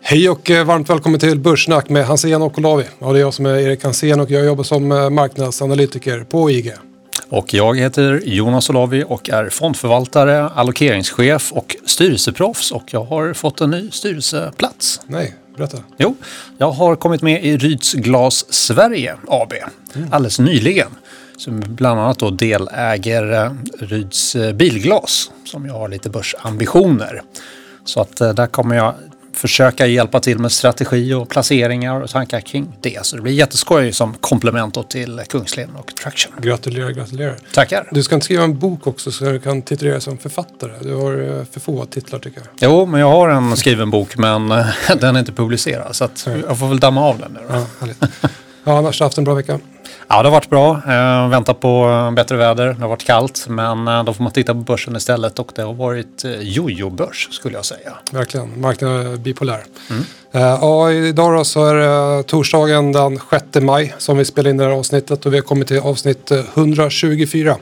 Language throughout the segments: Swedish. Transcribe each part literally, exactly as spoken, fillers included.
Hej och varmt välkommen till Börssnack med Hansén och Olavi. Ja, det är jag som är Erik Hansén och jag jobbar som marknadsanalytiker på I G. Och jag heter Jonas Olavi och är fondförvaltare, allokeringschef och styrelseproffs. Och jag har fått en ny styrelseplats. Nej, berätta. Jo, jag har kommit med i Ryds Glas Sverige A B mm. alldeles nyligen. Som bland annat då deläger Ryds Bilglas som jag har lite börsambitioner. Så att där kommer jag försöka hjälpa till med strategi och placeringar och tankar kring det. Så det blir jätteskoj som komplement till Kungsleden och Traction. Gratulerar, gratulerar. Tackar. Du ska inte skriva en bok också så du kan titulera som författare. Du har för få titlar tycker jag. Jo, men jag har en skriven bok men den är inte publicerad. Så att jag får väl damma av den nu då. Ja, härligt. Ja, annars har haft en bra vecka. Ja, det har varit bra. Eh, vänta på bättre väder. Det har varit kallt. Men eh, då får man titta på börsen istället. Och det har varit eh, jojo-börs skulle jag säga. Verkligen. Marknaden är bipolär. Mm. Eh, ja, idag då så är det eh, torsdagen den sjätte maj som vi spelar in det här avsnittet. Och vi har kommit till avsnitt etthundratjugofyra.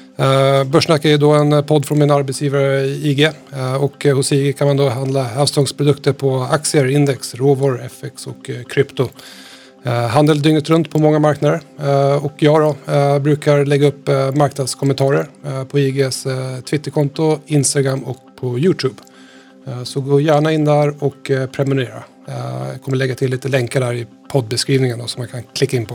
Eh, Börssnack är då en podd från min arbetsgivare I G. Eh, och eh, hos I G kan man då handla avståndsprodukter på aktier, index, råvaror, F X och eh, krypto. Uh, handel dygnet runt på många marknader uh, och jag då, uh, brukar lägga upp uh, marknadskommentarer uh, på I Gs uh, Twitterkonto, Instagram och på YouTube. Uh, så gå gärna in där och uh, prenumerera. Uh, jag kommer lägga till lite länkar där i poddbeskrivningen då, som man kan klicka in på.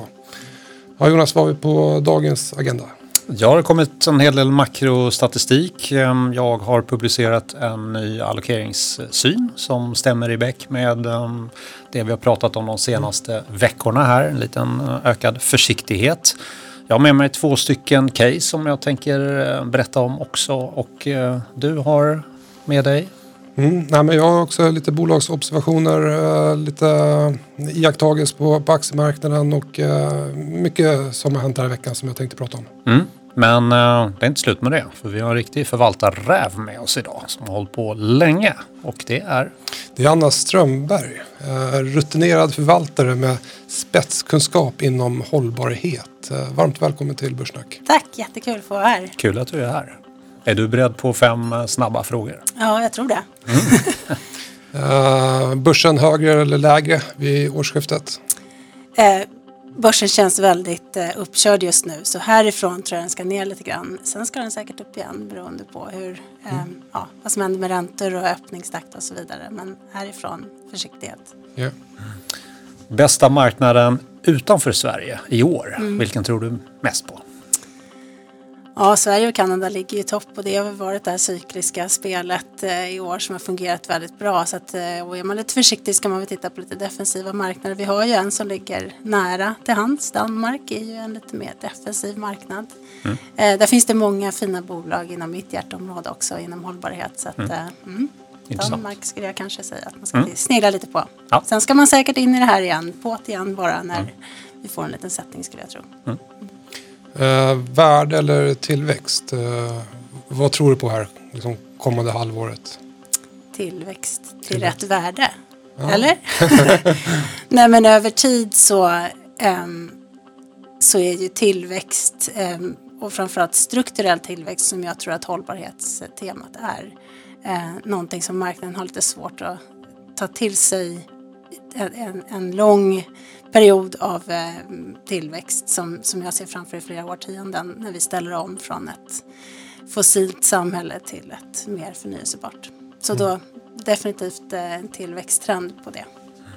Ja, Jonas, vad har vi på dagens agenda? Jag har kommit en hel del makrostatistik. Jag har publicerat en ny allokeringssyn som stämmer i bäck med det vi har pratat om de senaste veckorna här. En liten ökad försiktighet. Jag har med mig två stycken case som jag tänker berätta om också. Och du har med dig? Mm, nej, men jag har också lite bolagsobservationer, lite iakttagelser på, på aktiemarknaden och mycket som har hänt här i veckan som jag tänkte prata om. Mm. Men uh, det är inte slut med det, för vi har en riktig förvaltarräv med oss idag som har hållit på länge. Och det är? Det är Anna Strömberg, uh, rutinerad förvaltare med spetskunskap inom hållbarhet. Uh, varmt välkommen till Börssnack. Tack, jättekul att få vara här. Kul att du är här. Är du beredd på fem uh, snabba frågor? Ja, jag tror det. Mm. uh, börsen högre eller lägre vid årsskiftet? Uh, Börsen känns väldigt eh, uppkörd just nu, så härifrån tror jag den ska ner lite grann. Sen ska den säkert upp igen beroende på hur, eh, mm. ja, vad som händer med räntor och öppningstakt och så vidare. Men härifrån försiktighet. Yeah. Bästa marknaden utanför Sverige i år, mm. vilken tror du mest på? Ja, Sverige och Kanada ligger i topp och det har varit det här cykliska spelet eh, i år som har fungerat väldigt bra. Så att, eh, och är man lite försiktig ska man väl titta på lite defensiva marknader. Vi har ju en som ligger nära till hands. Danmark är ju en lite mer defensiv marknad. Mm. Eh, där finns det många fina bolag inom mitt hjärtområde också inom hållbarhet. Så att, mm. Eh, mm, Danmark skulle jag kanske säga att man ska mm. snegla lite på. Ja. Sen ska man säkert in i det här igen, på det igen bara när mm. vi får en liten sättning skulle jag tro. Mm. Uh, värde eller tillväxt? Uh, vad tror du på här liksom, kommande halvåret? Tillväxt till tillväxt. Rätt värde. Ja. Eller? Nej, men över tid så, um, så är ju tillväxt um, och framförallt strukturell tillväxt som jag tror att hållbarhetstemat är uh, någonting som marknaden har lite svårt att ta till sig en, en, en lång period av eh, tillväxt som, som jag ser framför i flera årtionden när vi ställer om från ett fossilt samhälle till ett mer förnyelsebart. Så mm. då definitivt eh, en tillväxttrend på det.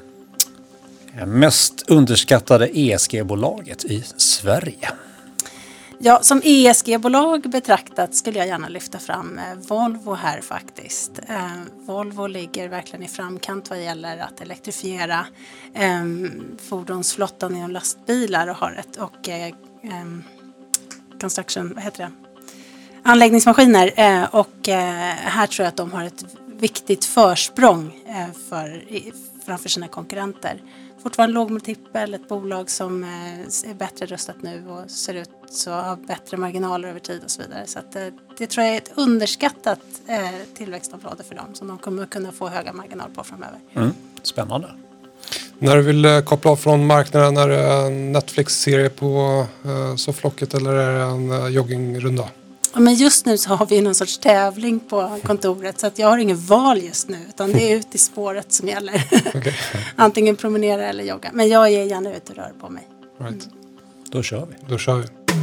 Mest underskattade E S G-bolaget i Sverige? Ja, som E S G-bolag betraktat skulle jag gärna lyfta fram eh, Volvo här faktiskt. Eh, Volvo ligger verkligen i framkant vad gäller att elektrifiera eh, fordonsflottan inom lastbilar och har ett och eh, construction, vad heter det? Anläggningsmaskiner eh, och eh, här tror jag att de har ett viktigt försprång eh, för, framför sina konkurrenter. Fortfarande låg multipel, ett bolag som är bättre rustat nu och ser ut så har bättre marginaler över tid och så vidare. Så att det tror jag är ett underskattat tillväxtområde för dem som de kommer kunna få höga marginaler på framöver. Mm, spännande. När du vill koppla av från marknaden, är det en Netflix-serie på uh, sofflocket eller är det en uh, joggingrunda? Ja, men just nu så har vi någon sorts tävling på kontoret så att jag har ingen val just nu utan det är ut i spåret som gäller. Okay. Antingen promenera eller jogga. Men jag är gärna ute och rör på mig. Right. Mm. Då kör vi. Då kör vi.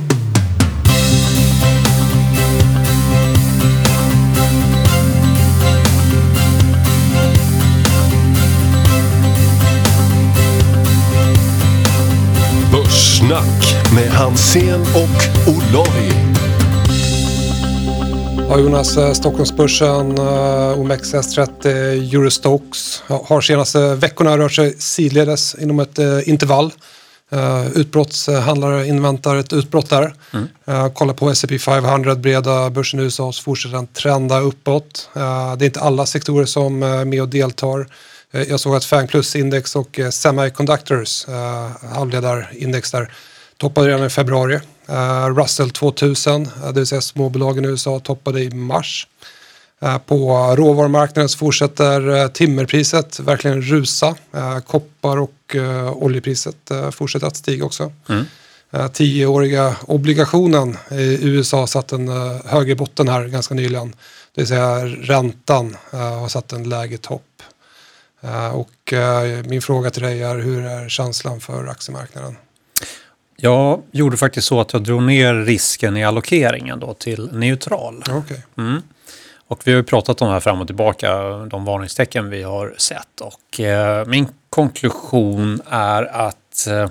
Börssnack med Hansen och Olavi. Ja, Jonas, Stockholmsbörsen, O M X S trettio, Eurostoxx har senaste veckorna rört sig sidledes inom ett uh, intervall. Uh, utbrottshandlare inväntar ett utbrott där. Mm. Uh, kolla på S and P femhundra, breda börsen i U S A, så fortsätter den trenda uppåt. Uh, det är inte alla sektorer som är uh, med och deltar. Uh, jag såg att Fang Plus-index och uh, Semiconductors, uh, halvledarindex där, toppade redan i februari. Uh, Russell tvåtusen, uh, det vill säga småbolagen i U S A, toppade i mars. Uh, på råvarumarknaden så fortsätter uh, timmerpriset verkligen rusa. Uh, koppar och uh, oljepriset uh, fortsätter att stiga också. Mm. Uh, tioåriga obligationen i U S A satt en uh, högre botten här ganska nyligen. Det vill säga räntan uh, har satt en lägre topp. Uh, och uh, min fråga till dig är, hur är känslan för aktiemarknaden? Jag gjorde faktiskt så att jag drog ner risken i allokeringen då till neutral. Okay. Mm. Och vi har ju pratat om det här fram och tillbaka, de varningstecken vi har sett. Och eh, min konklusion är att eh,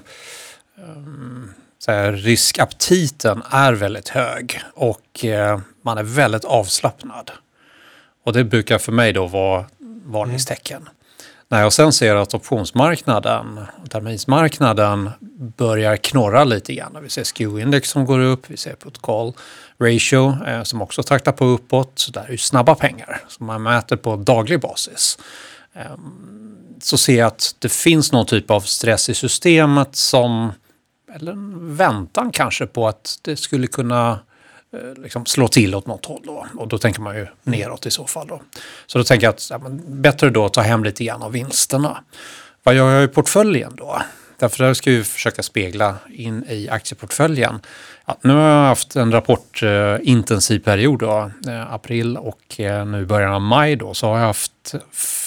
så här, riskaptiten är väldigt hög och eh, man är väldigt avslappnad. Och det brukar för mig då vara varningstecken. Mm. När jag sen ser att optionsmarknaden, terminsmarknaden börjar knorra lite grann. Vi ser S K U-index som går upp, vi ser put call ratio eh, som också taktar på uppåt. Så där är ju snabba pengar som man mäter på daglig basis. Eh, så ser jag att det finns någon typ av stress i systemet som, eller en väntan kanske på att det skulle kunna liksom slå till åt något håll då. Och då tänker man ju neråt i så fall då. Så då tänker jag att ja, men bättre då att ta hem lite grann av vinsterna. Vad gör jag i portföljen då? Därför där ska vi försöka spegla in i aktieportföljen. Ja, nu har jag haft en rapportintensiv eh, period då, eh, april och eh, nu i början av maj då, så har jag haft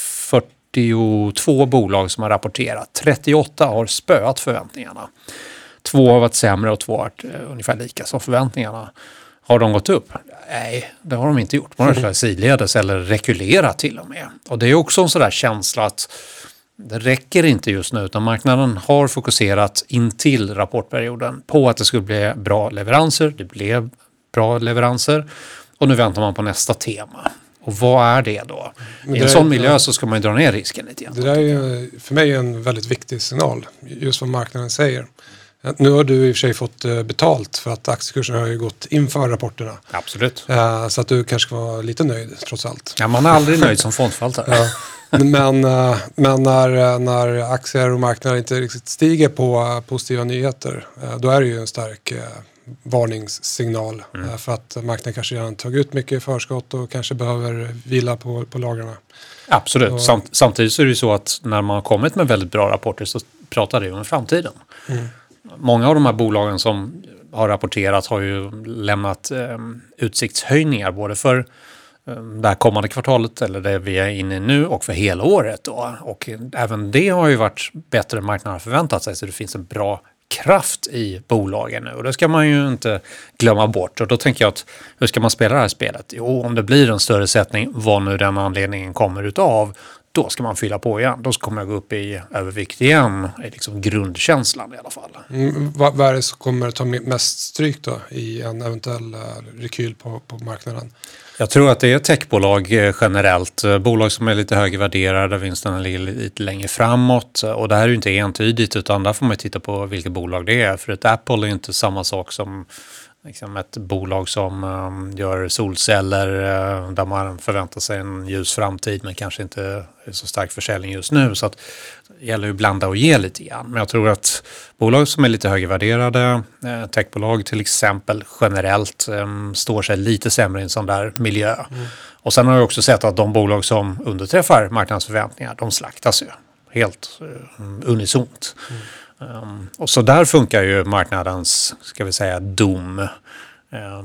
fyrtiotvå bolag som har rapporterat. trettioåtta har spöat förväntningarna. Två har varit sämre och två har varit eh, ungefär lika som förväntningarna. Har de gått upp? Nej, det har de inte gjort. De har mm. sidledes eller rekylerat till och med. Och det är också en sån där känsla att det räcker inte just nu, utan marknaden har fokuserat in till rapportperioden på att det skulle bli bra leveranser. Det blev bra leveranser och nu väntar man på nästa tema. Och vad är det då? I en sån miljö så ska man ju dra ner risken lite grann. Det där är ju för mig en väldigt viktig signal, just vad marknaden säger. Nu har du i och för sig fått betalt för att aktiekursen har ju gått inför rapporterna. Absolut. Så att du kanske var lite nöjd trots allt. Ja, man är aldrig nöjd som fondförvaltare. Ja. Men, men när, när aktier och marknader inte riktigt stiger på positiva nyheter, då är det ju en stark varningssignal. Mm. För att marknaden kanske redan tagit ut mycket i förskott och kanske behöver vila på, på lagrarna. Absolut. Och, Samt, samtidigt så är det ju så att när man har kommit med väldigt bra rapporter så pratar det om framtiden. Mm. Många av de här bolagen som har rapporterat har ju lämnat eh, utsiktshöjningar både för eh, det här kommande kvartalet eller det vi är inne i nu och för hela året då. Och även det har ju varit bättre än marknaden förväntat sig, så det finns en bra kraft i bolagen nu och det ska man ju inte glömma bort. Och då tänker jag att hur ska man spela det här spelet? Jo, om det blir en större sättning, vad nu den anledningen kommer utav, då ska man fylla på igen. Då kommer jag gå upp i övervikt igen. Det är liksom grundkänslan i alla fall. Mm, vad, vad är det som kommer ta mest stryk då i en eventuell uh, rekyl på, på marknaden? Jag tror att det är techbolag generellt. Bolag som är lite högre värderade, där vinsterna ligger lite längre framåt. Och det här är ju inte entydigt, utan där får man titta på vilka bolag det är. För ett Apple är inte samma sak som liksom ett bolag som um, gör solceller uh, där man förväntar sig en ljus framtid men kanske inte är så stark försäljning just nu. Så att det gäller ju att blanda och ge lite grann. Men jag tror att bolag som är lite högre värderade, eh, techbolag till exempel generellt, um, står sig lite sämre i en sån där miljö. Mm. Och sen har jag också sett att de bolag som underträffar marknadsförväntningar, de slaktas ju helt uh, unisont. Mm. Um, och så där funkar ju marknadens, ska vi säga, dom. Um,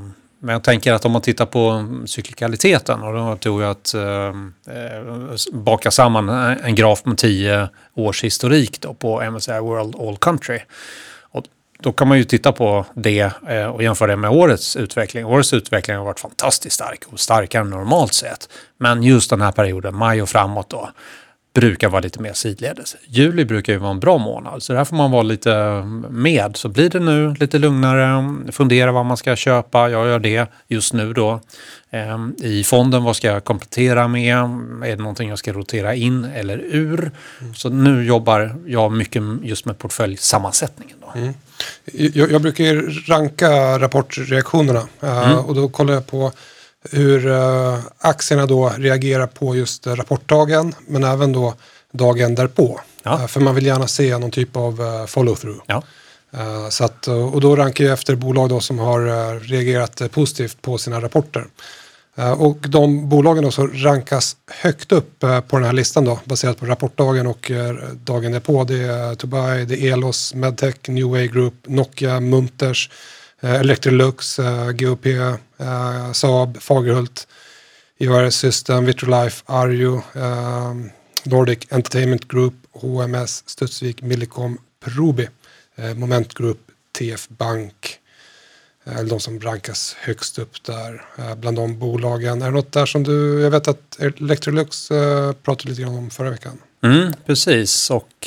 Men jag tänker att om man tittar på cyklikaliteten, och då tror jag att eh, baka samman en graf med tio års historik då på M S C I World All Country. Och då kan man ju titta på det eh, och jämföra det med årets utveckling. Årets utveckling har varit fantastiskt stark och starkare än normalt sett. Men just den här perioden, maj och framåt då, brukar vara lite mer sidledes. Juli brukar ju vara en bra månad, så där får man vara lite med. Så blir det nu lite lugnare, fundera vad man ska köpa. Jag gör det just nu då. Ehm, I fonden, vad ska jag komplettera med? Är det någonting jag ska rotera in eller ur? Mm. Så nu jobbar jag mycket just med portföljsammansättningen då. Mm. Jag, jag brukar ju ranka rapportreaktionerna mm. uh, och då kollar jag på hur uh, aktierna då reagerar på just uh, rapportdagen, men även då dagen därpå. Ja. Uh, för man vill gärna se någon typ av uh, follow-through. Ja. Uh, så att, uh, och då rankar jag efter bolag då som har uh, reagerat uh, positivt på sina rapporter. Uh, och de bolagen då så rankas högt upp uh, på den här listan då, baserat på rapportdagen och uh, dagen därpå. Det är uh, Tobii, det är Elos, Medtech, New Way Group, Nokia, Munters, Uh, Electrolux, uh, G O P, uh, Saab, Fagerhult, I O R System, Vitrolife, Arjo, uh, Nordic Entertainment Group, H M S, Studsvik, Millicom, Probi, uh, Moment Group, T F Bank, uh, de som rankas högst upp där uh, bland de bolagen. Är det något där som du, jag vet att Electrolux uh, pratade lite grann om förra veckan. Mm, precis, och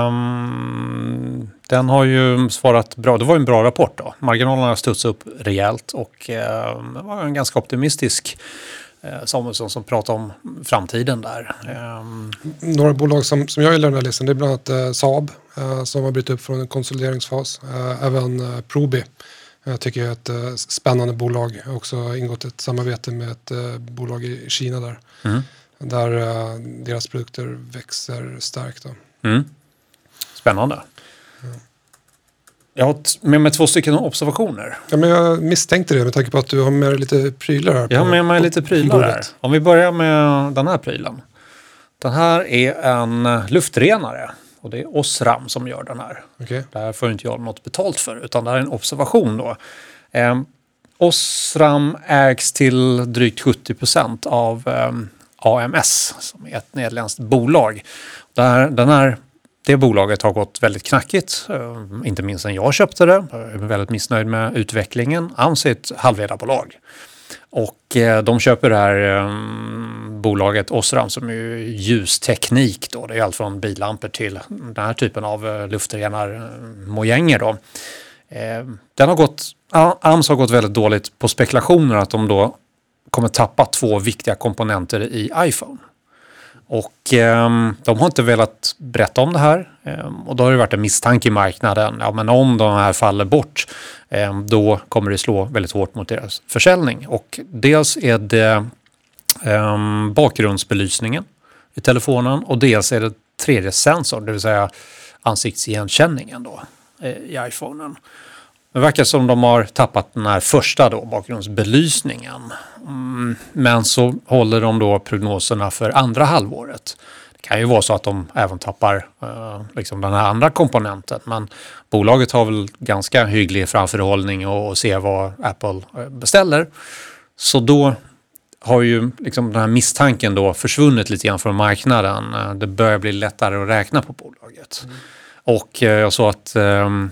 um, den har ju svarat bra. Det var en bra rapport då. Marginalerna har studsat upp rejält och um, det var en ganska optimistisk uh, Samuelsson som pratade om framtiden där. Um, Några bolag som, som jag gillar den här listan, det är bland annat uh, Saab uh, som har brytt upp från en konsolideringsfas. Uh, även uh, Probi. Jag tycker det är ett uh, spännande bolag. Jag har också ingått ett samarbete med ett uh, bolag i Kina där. Mm. Där uh, deras produkter växer starkt. Då. Mm. Spännande. Ja. Jag har med mig två stycken observationer. Ja, men jag misstänkte det med tanke på att du har med dig lite prylar här. Jag har med mig lite prylar här. Om vi börjar med den här prylen. Den här är en luftrenare. Och det är Osram som gör den här. Okay. Det här får inte jag något betalt för, utan det här är en observation då. Eh, Osram ägs till drygt sjuttio procent av eh, A M S som är ett nederländskt bolag. Där, den här, det bolaget har gått väldigt knackigt, uh, inte minst sen jag köpte det. Jag är väldigt missnöjd med utvecklingen. A M S är ett halvledarbolag. Och uh, de köper det här um, bolaget Osram som är ljusteknik. Då. Det är allt från billampor till den här typen av uh, luftrenarmojänger då. Uh, den har gått, uh, A M S har gått väldigt dåligt på spekulationer att de då kommer tappa två viktiga komponenter i iPhone. Och eh, de har inte velat berätta om det här. Eh, och då har det varit en misstanke i marknaden. Ja, men om de här faller bort, eh, då kommer det slå väldigt hårt mot deras försäljning. Och dels är det eh, bakgrundsbelysningen i telefonen. Och dels är det tredje sensor, det vill säga ansiktsigenkänningen då, eh, i iPhonen. Det verkar som de har tappat den här första då, bakgrundsbelysningen. Mm, men så håller de då prognoserna för andra halvåret. Det kan ju vara så att de även tappar uh, liksom den här andra komponenten. Men bolaget har väl ganska hygglig framförhållning och, och ser vad Apple beställer. Så då har ju liksom den här misstanken då försvunnit lite grann från marknaden. Uh, det börjar bli lättare att räkna på bolaget. Mm. Och uh, jag såg att... Um,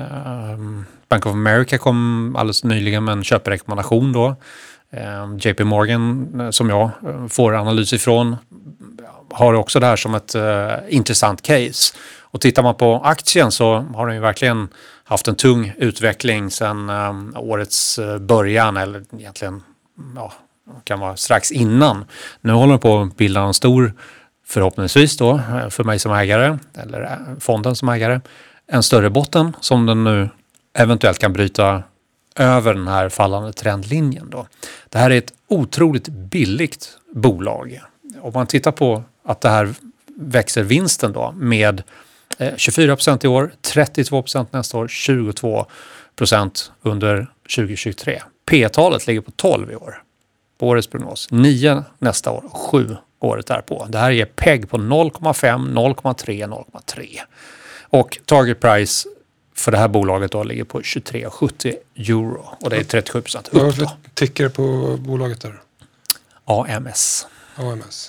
um, Bank of America kom alldeles nyligen med en köprekommendation då. Eh, J P Morgan, som jag får analys ifrån, har också det här som ett eh, intressant case. Och tittar man på aktien så har den ju verkligen haft en tung utveckling sedan eh, årets början, eller egentligen ja, kan vara strax innan. Nu håller den på att bilda en stor, förhoppningsvis då, för mig som ägare, eller fonden som ägare, en större botten som den nu eventuellt kan bryta över den här fallande trendlinjen då. Det här är ett otroligt billigt bolag. Om man tittar på att det här växer vinsten då med tjugofyra procent i år, trettiotvå procent nästa år, tjugotvå procent under tjugohundratjugotre. P-talet ligger på tolv i år på årets prognos. nio nästa år, sju året därpå. Det här ger P E G på noll komma fem, noll komma tre, noll komma tre. Och target price för det här bolaget då ligger på tjugotre komma sjuttio euro och det är trettiosju procent Vad är upp det då. för ticker på bolaget där? A M S. A M S.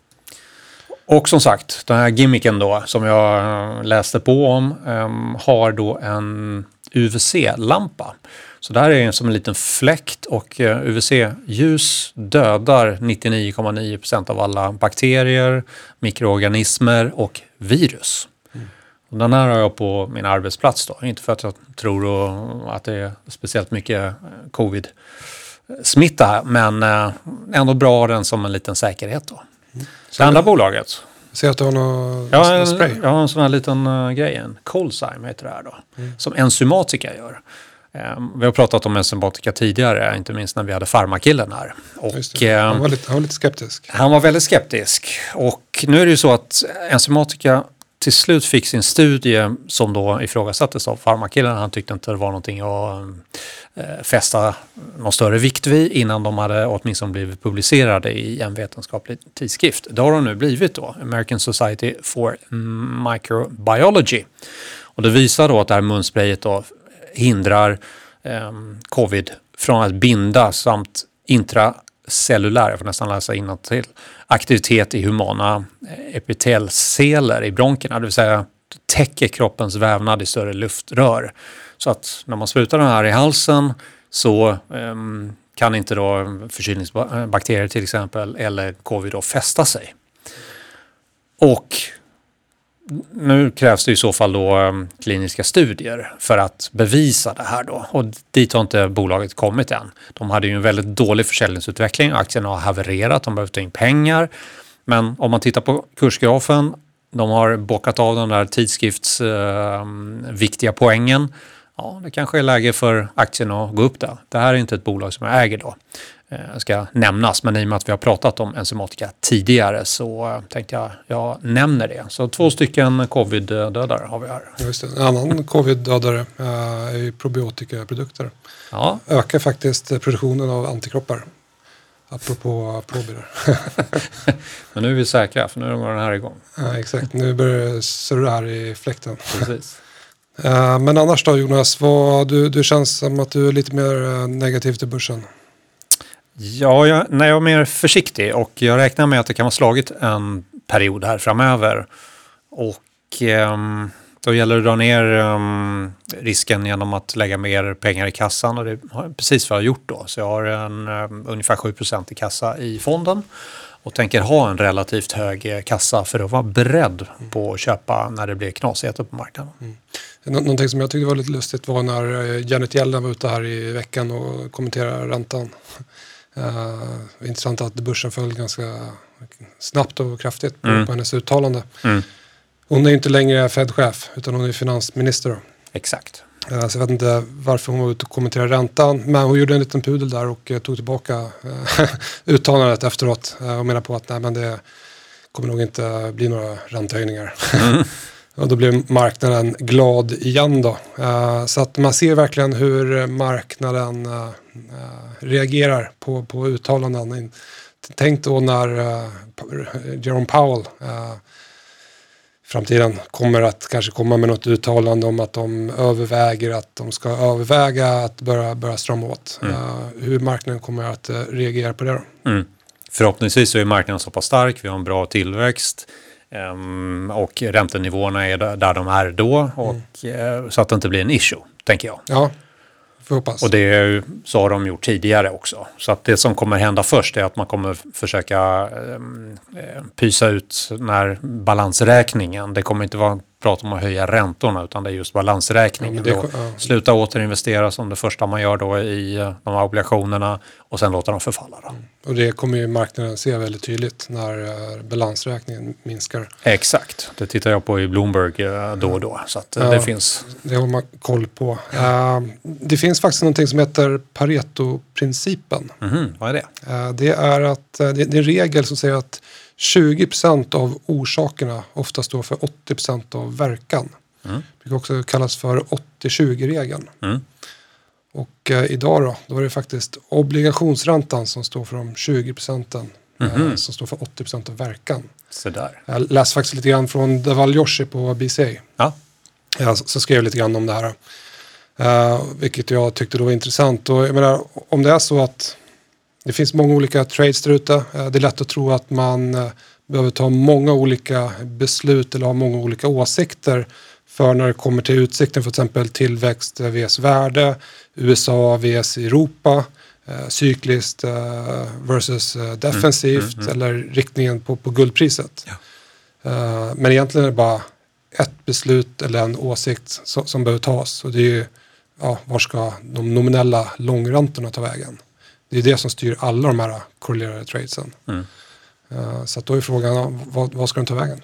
Och som sagt, den här gimmicken då som jag läste på om um, har då en U V C-lampa. Så där är det som en liten fläkt och uh, U V C-ljus dödar nittionio komma nio procent av alla bakterier, mikroorganismer och virus. Mm. Och den här har jag på min arbetsplats då. Inte för att jag tror och, att det är speciellt mycket covid-smitta här, men uh, ändå bra den som en liten säkerhet då. Mm. Det andra bolaget. Ser att du har någon ja, en, spray? Jag har en sån här liten uh, grej, en Colzyme heter det här då. Mm. Som enzymatika gör. Um, vi har pratat om enzymatika tidigare, inte minst när vi hade farmakillen här. Och, han, var lite, han var lite skeptisk. Han var väldigt skeptisk. Och nu är det ju så att enzymatika till slut fick sin studie som då ifrågasattes av farmakillen. Han tyckte inte det var någonting att äh, fästa någon större vikt vid innan de hade åtminstone blivit publicerade i en vetenskaplig tidskrift. Det har de nu blivit då, American Society for Microbiology. Och det visar då att det här munsprayet då hindrar eh, covid från att binda samt intracellulär, jag får nästan läsa innantill, aktivitet i humana epitelceller i bronkerna, det vill säga täcker kroppens vävnad i större luftrör. Så att när man sprutar den här i halsen så eh, kan inte då förkylningsbakterier till exempel eller covid då fästa sig. Och nu krävs det i så fall då um, kliniska studier för att bevisa det här då. Och dit har inte bolaget kommit än. De hade ju en väldigt dålig försäljningsutveckling. Aktierna har havererat, de behöver ta in pengar. Men om man tittar på kursgrafen, de har bockat av den där tidskrifts uh, viktiga poängen. Ja, det kanske är läge för aktierna att gå upp där. Det här är inte ett bolag som jag äger då. Uh, ska nämnas, men i och med att vi har pratat om enzymatika tidigare så uh, tänkte jag jag nämner det. Så två stycken covid-dödare har vi här. Just det. En annan covid-dödare uh, är ju probiotikaprodukter. Ja. Ökar faktiskt produktionen av antikroppar. Apropå probier. Men nu är vi säkra, för nu går den här igång. Ja, exakt. Nu börjar det surra här i fläkten. Precis. Uh, men annars då Jonas, vad, du, du känns som att du är lite mer uh, negativ till börsen. Ja, jag, när jag är mer försiktig och jag räknar med att det kan vara slagit en period här framöver. Och um, då gäller det att dra ner um, risken genom att lägga mer pengar i kassan och det är precis vad jag har gjort då. Så jag har en, um, ungefär sju procent i kassa i fonden och tänker ha en relativt hög kassa för att vara beredd på att köpa när det blir knasigheter på marknaden. Mm. Nå- någonting som jag tyckte var lite lustigt var när Janet Yellen var ute här i veckan och kommenterade räntan. Uh, intressant att börsen föll ganska snabbt och kraftigt på, mm. på hennes uttalande. Mm. Hon är inte längre Fed-chef utan hon är finansminister. Då. Exakt. Uh, så jag vet inte varför hon var ute och kommenterade räntan. Men hon gjorde en liten pudel där och uh, tog tillbaka uh, uttalandet efteråt. Uh, och menar på att nej, men det kommer nog inte bli några räntehöjningar. Mm. Och då blev marknaden glad igen då. Uh, så att man ser verkligen hur marknaden uh, reagerar på, på uttalanden. Tänk då när uh, Jerome Powell uh, framtiden kommer att kanske komma med något uttalande om att de överväger att de ska överväga att börja, börja strama åt. Mm. Uh, hur marknaden kommer att uh, reagera på det då. Mm. Förhoppningsvis så är marknaden så pass stark, vi har en bra tillväxt. Um, och räntenivåerna är där de är då och, mm. uh, så att det inte blir en issue, tänker jag. Ja, får hoppas. Och det så har de gjort tidigare också. Så att det som kommer hända först är att man kommer försöka um, pysa ut när balansräkningen, det kommer inte vara prat om att höja räntorna utan det är just balansräkningen. Ja, det, ja. Sluta återinvestera som det första man gör då i de här obligationerna och sen låta dem förfalla då. Mm. Och det kommer ju marknaden se väldigt tydligt när balansräkningen minskar. Exakt, det tittar jag på i Bloomberg då och då. Så att ja, det finns. Det har man koll på. Ja. Uh, det finns faktiskt någonting som heter Pareto-principen. Mm-hmm. Vad är det? Uh, det är att uh, det, det är en regel som säger att tjugo procent av orsakerna ofta står för åttio procent av verkan. Mm. Det kan också kallas för åttio tjugo-regeln. Mm. Och eh, idag då, då är det faktiskt obligationsräntan som står för de tjugo procenten mm-hmm. eh, som står för åttio procent av verkan. Så där. Jag läste faktiskt lite grann från Daval Yoshi på B C A. Ja. jag, så skrev jag lite grann om det här. Uh, vilket jag tyckte då var intressant. Och jag menar, om det är så att det finns många olika trades där ute. Uh, det är lätt att tro att man uh, behöver ta många olika beslut eller ha många olika åsikter för när det kommer till utsikten för till exempel tillväxt vs värde, U S A vs Europa, uh, cykliskt uh, versus uh, defensivt mm, mm, mm. eller riktningen på, på guldpriset. Ja. Uh, men egentligen är det bara ett beslut eller en åsikt som, som behöver tas. Och det är ju, ja, var ska de nominella långräntorna ta vägen? Det är det som styr alla de här korrelerade tradesen. Mm. Uh, så att då är frågan, vad, vad ska de ta vägen?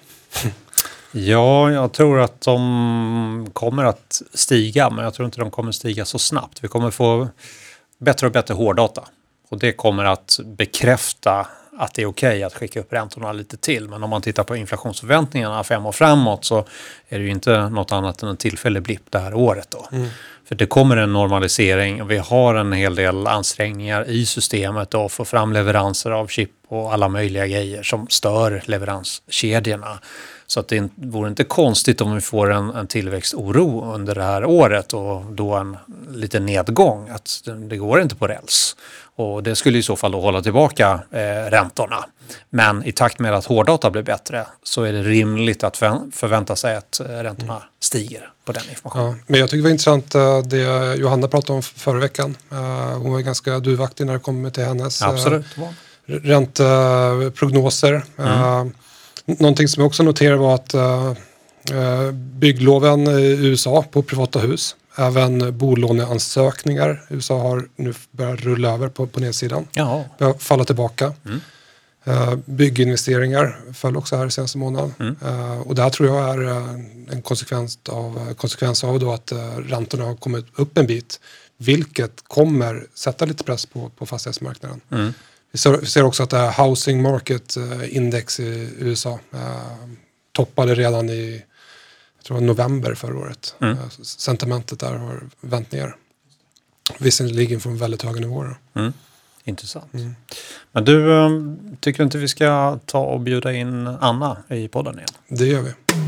Ja, jag tror att de kommer att stiga, men jag tror inte de kommer stiga så snabbt. Vi kommer få bättre och bättre hårddata. Och det kommer att bekräfta att det är okej att skicka upp räntorna lite till. Men om man tittar på inflationsförväntningarna fem år framåt så är det ju inte något annat än en tillfällig blipp det här året då. Mm. För det kommer en normalisering och vi har en hel del ansträngningar i systemet att få fram leveranser av chip och alla möjliga grejer som stör leveranskedjorna. Så att det vore inte konstigt om vi får en, en tillväxtoro under det här året och då en liten nedgång. Att det, det går inte på räls. Och det skulle i så fall då hålla tillbaka eh, räntorna. Men i takt med att hårddata blir bättre så är det rimligt att för, förvänta sig att eh, räntorna mm. stiger på den informationen. Ja, men jag tycker det var intressant uh, det Johanna pratade om förra veckan. Uh, hon var ganska duvaktig när det kommer till hennes Absolut. Uh, ränteprognoser. Mm. Uh, någonting som jag också noterade var att uh, byggloven i U S A på privata hus, även bolåneansökningar i U S A har nu börjat rulla över på, på nedsidan. Jaha. Börjar falla tillbaka. Mm. Uh, bygginvesteringar föll också här senaste månaden. Mm. Uh, och det här tror jag är uh, en konsekvens av, konsekvens av då att uh, räntorna har kommit upp en bit. Vilket kommer sätta lite press på, på fastighetsmarknaden. Mm. Vi, ser, vi ser också att det här Housing Market uh, Index i U S A uh, toppade redan i jag tror november förra året. Mm. Uh, sentimentet där har vänt ner. Visserligen från väldigt höga nivåer. Mm. Intressant. Mm. Men du, tycker inte vi ska ta och bjuda in Anna i podden igen? Det gör vi.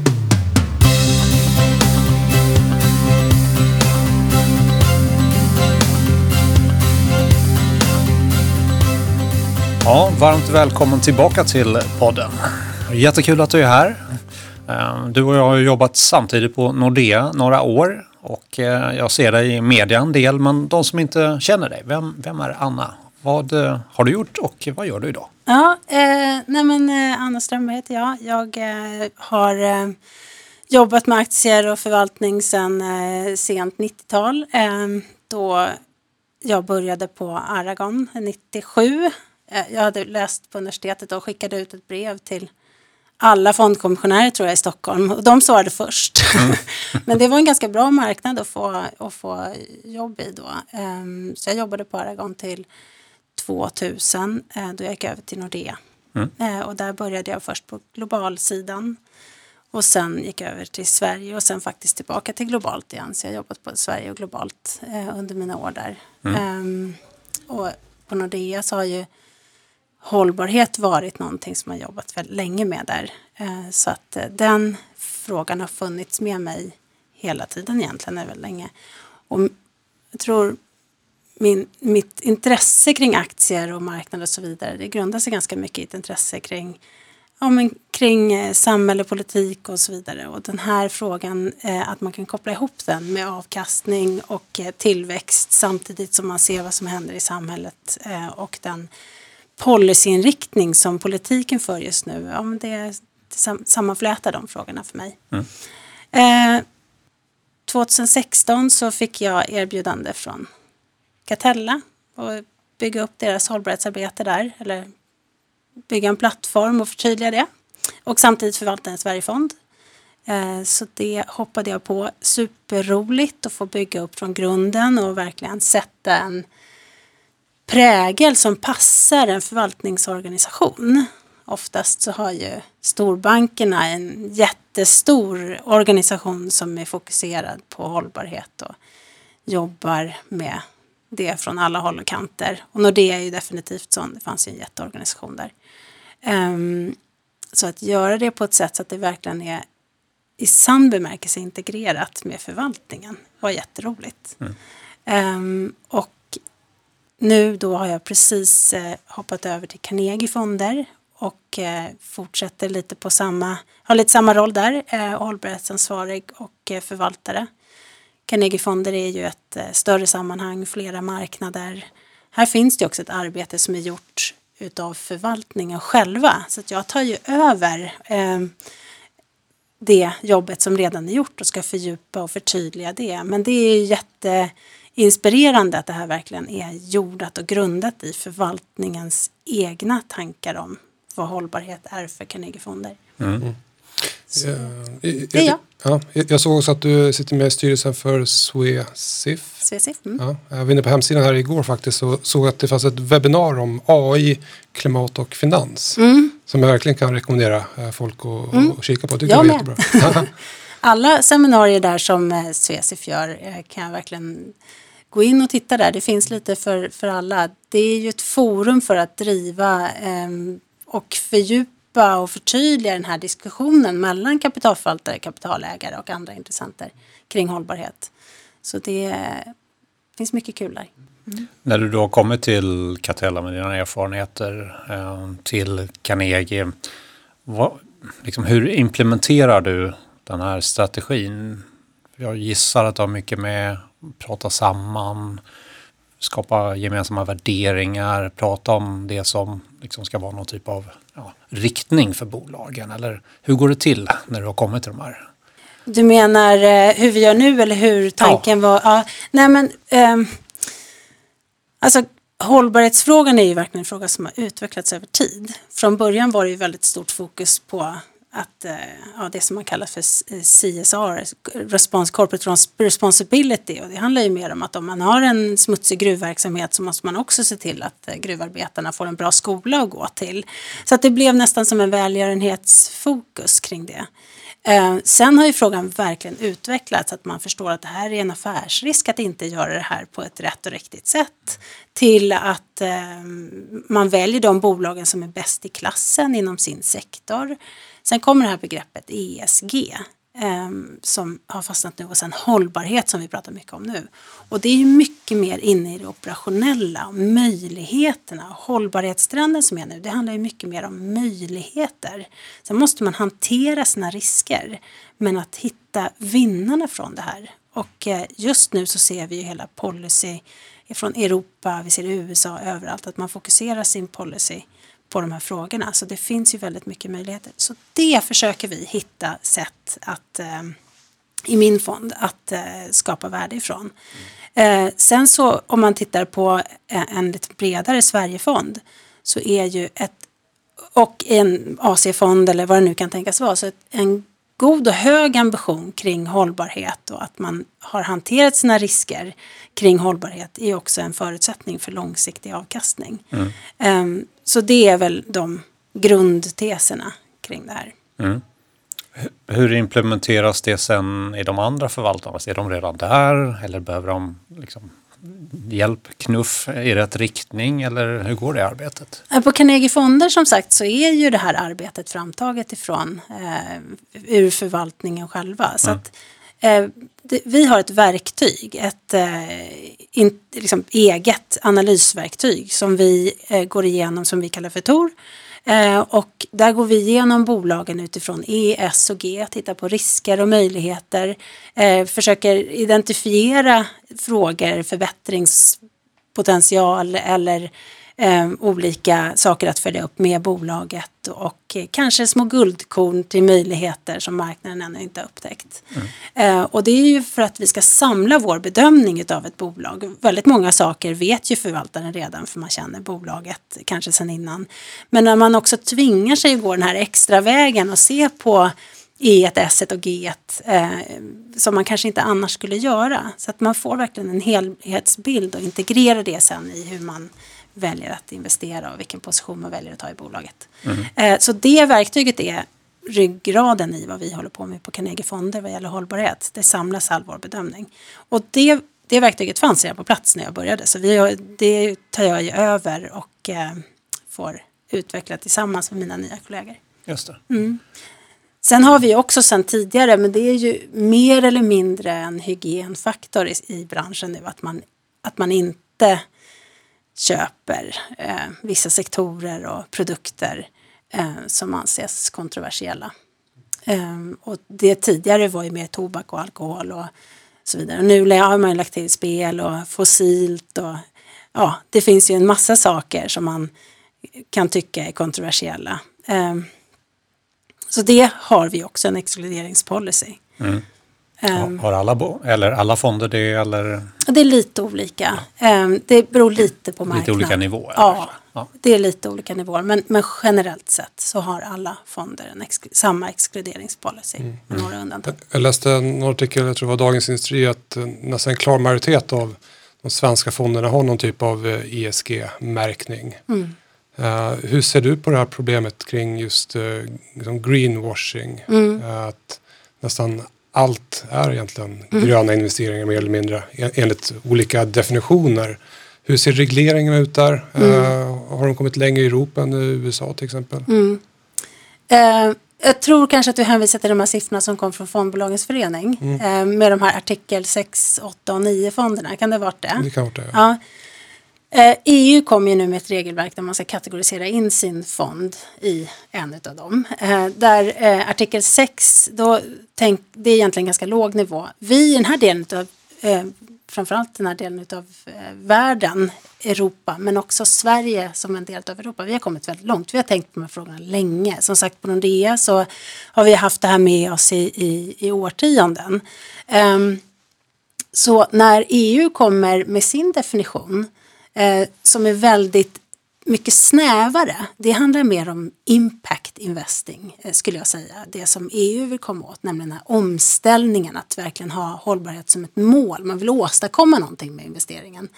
Ja, varmt välkommen tillbaka till podden. Jättekul att du är här. Du och jag har jobbat samtidigt på Nordea några år och jag ser dig i media en del, men de som inte känner dig, vem, vem är Anna? Vad har du gjort och vad gör du idag? Ja, eh, nej men eh, Anna Strömberg heter jag. Jag eh, har eh, jobbat med aktier och förvaltning sedan eh, sent nittiotal. Eh, då jag började på Aragon nittiosju. Eh, jag hade läst på universitetet och skickade ut ett brev till alla fondkommissionärer tror jag i Stockholm. Och de svarade först. Mm. Men det var en ganska bra marknad att få, att få jobb i då. Eh, så jag jobbade på Aragon till tvåtusen, då jag gick över till Nordea. Mm. Och där började jag först på globalsidan. Och sen gick jag över till Sverige och sen faktiskt tillbaka till globalt igen. Så jag har jobbat på Sverige och globalt eh, under mina år där. Mm. Um, och på Nordea så har ju hållbarhet varit någonting som jag jobbat väldigt länge med där. Uh, så att uh, den frågan har funnits med mig hela tiden egentligen, är väl länge. Och jag tror Min, mitt intresse kring aktier och marknader och så vidare, det grundar sig ganska mycket i ett intresse kring, ja, men kring eh, samhälle, politik och så vidare. Och den här frågan, eh, att man kan koppla ihop den med avkastning och eh, tillväxt samtidigt som man ser vad som händer i samhället eh, och den policyinriktning som politiken för just nu, ja, men det, det sam- sammanflätar de frågorna för mig. Mm. Eh, tjugohundrasexton så fick jag erbjudande från Catella och bygga upp deras hållbarhetsarbete där, eller bygga en plattform och förtydliga det och samtidigt förvalta en Sverigefond. Eh, så det hoppade jag på. Superroligt att få bygga upp från grunden och verkligen sätta en prägel som passar en förvaltningsorganisation. Oftast så har ju storbankerna en jättestor organisation som är fokuserad på hållbarhet och jobbar med det från alla håll och kanter. Och Nordea är ju definitivt sån. Det fanns ju en jätteorganisation där. Um, så att göra det på ett sätt så att det verkligen är i sann bemärkelse integrerat med förvaltningen. Det var jätteroligt. Mm. Um, och nu då har jag precis eh, hoppat över till Carnegie Fonder och eh, fortsätter lite på samma, har lite samma roll där, eh, hållbarhetsansvarig och eh, förvaltare. Carnegie Fonder är ju ett eh, större sammanhang, flera marknader. Här finns det också ett arbete som är gjort utav förvaltningen själva. Så att jag tar ju över eh, det jobbet som redan är gjort och ska fördjupa och förtydliga det. Men det är ju jätteinspirerande att det här verkligen är jordat och grundat i förvaltningens egna tankar om vad hållbarhet är för Carnegie Fonder. Mm. Så, det är jag. Ja, jag såg också att du sitter med i styrelsen för Swecif. Swecif, mm. Ja, jag var inne på hemsidan här igår faktiskt och såg att det fanns ett webbinar om A I, klimat och finans. Mm. Som jag verkligen kan rekommendera folk att mm. kika på. Det jag var jättebra. Alla seminarier där som Swecif gör kan jag verkligen gå in och titta där. Det finns lite för, för alla. Det är ju ett forum för att driva eh, och fördjupa och förtydliga den här diskussionen mellan kapitalförvaltare, kapitalägare och andra intressenter kring hållbarhet. Så det finns mycket kul där. Mm. När du då har kommit till Catella med dina erfarenheter eh, till Carnegie, vad, liksom, hur implementerar du den här strategin? Jag gissar att det har mycket med att prata samman, skapa gemensamma värderingar, prata om det som liksom ska vara någon typ av ja, riktning för bolagen. Eller hur går det till när du har kommit till de här? Du menar eh, hur vi gör nu eller hur tanken ja. var? Ja, nej men, eh, alltså hållbarhetsfrågan är ju verkligen en fråga som har utvecklats över tid. Från början var det ju väldigt stort fokus på att ja, det som man kallar för C S R, Response, Corporate Responsibility, och det handlar ju mer om att om man har en smutsig gruvverksamhet så måste man också se till att gruvarbetarna får en bra skola att gå till. Så att det blev nästan som en välgörenhetsfokus kring det. Eh, sen har ju frågan verkligen utvecklats att man förstår att det här är en affärsrisk att inte göra det här på ett rätt och riktigt sätt, till att eh, man väljer de bolagen som är bäst i klassen inom sin sektor. Sen kommer det här begreppet E S G eh, som har fastnat nu, och sen hållbarhet som vi pratar mycket om nu. Och det är ju mycket mer inne i det operationella och möjligheterna. Hållbarhetstrenden som är nu, det handlar ju mycket mer om möjligheter. Sen måste man hantera sina risker, men att hitta vinnarna från det här. Och eh, just nu så ser vi ju hela policy från Europa, vi ser i U S A överallt, att man fokuserar sin policy på de här frågorna. Så det finns ju väldigt mycket möjligheter. Så det försöker vi hitta sätt att eh, i min fond att eh, skapa värde ifrån. Eh, sen så om man tittar på en, en lite bredare Sverigefond så är ju ett, och en A C-fond eller vad det nu kan tänkas vara, så ett, en god och hög ambition kring hållbarhet och att man har hanterat sina risker kring hållbarhet är också en förutsättning för långsiktig avkastning. Mm. Um, så det är väl de grundteserna kring det här. Mm. Hur implementeras det sen i de andra förvaltarna? Är de redan där eller behöver de liksom hjälp, knuff i rätt riktning, eller hur går det arbetet? På Carnegie Fonder som sagt så är ju det här arbetet framtaget ifrån eh, ur förvaltningen själva. Så mm. att eh, det, vi har ett verktyg, ett eh, in, liksom eget analysverktyg som vi eh, går igenom, som vi kallar för Tor. Eh, och där går vi igenom bolagen utifrån E, S och G, tittar på risker och möjligheter, eh, försöker identifiera frågor, förbättringspotential eller eh, olika saker att följa upp med bolaget och eh, kanske små guldkorn till möjligheter som marknaden ännu inte har upptäckt. Mm. Eh, och det är ju för att vi ska samla vår bedömning av ett bolag. Väldigt många saker vet ju förvaltaren redan för man känner bolaget kanske sedan innan. Men när man också tvingar sig att gå den här extra vägen och se på E ett, S ett och G ett eh, som man kanske inte annars skulle göra. Så att man får verkligen en helhetsbild och integrerar det sen i hur man väljer att investera och vilken position man väljer att ta i bolaget. Mm. Eh, så det verktyget är ryggraden i vad vi håller på med på Carnegie Fonder vad gäller hållbarhet. Det samlas all vår bedömning. Och det, det verktyget fanns redan på plats när jag började. Så vi, det tar jag ju över och eh, får utveckla tillsammans med mina nya kollegor. Just det. Mm. Sen har vi också sedan tidigare, men det är ju mer eller mindre en hygienfaktor i, i branschen nu, att man, att man inte köper eh, vissa sektorer och produkter eh, som anses kontroversiella. Eh, och det tidigare var ju mer tobak och alkohol och så vidare. Och nu har man lagt till spel och fossilt och ja, det finns ju en massa saker som man kan tycka är kontroversiella. Eh, så det har vi också en exkluderingspolicy. Mm. Um, har alla, bo- eller alla fonder det? Eller? Det är lite olika. Um, det beror lite på marknaden. Lite olika nivåer? Ja, ja, det är lite olika nivåer. Men, men generellt sett så har alla fonder en ex- samma exkluderingspolicy. Mm. Med några undantag. Jag läste en artikel, jag tror det var Dagens Industri, att nästan en klar majoritet av de svenska fonderna har någon typ av E S G-märkning. Mm. Uh, hur ser du på det här problemet kring just uh, liksom greenwashing? Mm. Uh, att nästan allt är egentligen mm. gröna investeringar mer eller mindre enligt olika definitioner. Hur ser regleringarna ut där? Mm. Uh, har de kommit längre i Europa än i U S A till exempel? Mm. Uh, jag tror kanske att du hänvisar till de här siffrorna som kom från Fondbolagens förening. Mm. Uh, med de här artikel sex, åtta och nio fonderna. Kan det vara det? Det kan vara det, ja. Uh, E U kommer ju nu med ett regelverk där man ska kategorisera in sin fond i en av dem. Uh, där uh, artikel sex, då tänk, det är egentligen ganska låg nivå. Vi i den här delen av, uh, framförallt den här delen av uh, världen, Europa, men också Sverige som en del av Europa, vi har kommit väldigt långt. Vi har tänkt på de här frågorna länge. Som sagt, på Nordea så har vi haft det här med oss i, i, i årtionden. Um, så när E U kommer med sin definition Eh, som är väldigt mycket snävare. Det handlar mer om impact investing eh, skulle jag säga. Det som E U vill komma åt, nämligen den här omställningen att verkligen ha hållbarhet som ett mål. Man vill åstadkomma någonting med investeringen.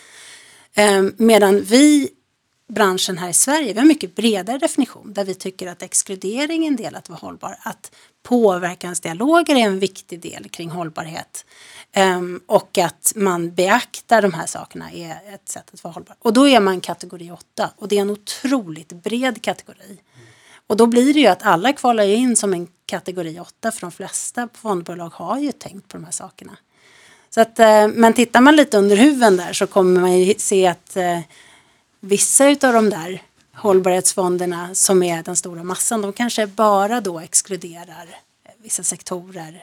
Eh, medan vi, branschen här i Sverige, vi har en mycket bredare definition där vi tycker att exkludering är en del att vara hållbar. Att påverkansdialoger är en viktig del kring hållbarhet. Um, och att man beaktar de här sakerna är ett sätt att vara hållbar. Och då är man kategori åtta. Och det är en otroligt bred kategori. Mm. Och då blir det ju att alla kvalar in som en kategori åtta. För de flesta fondbolag har ju tänkt på de här sakerna. Så att, uh, men tittar man lite under huven där så kommer man ju se att uh, vissa utav de där hållbarhetsfonderna som är den stora massan, de kanske bara då exkluderar vissa sektorer.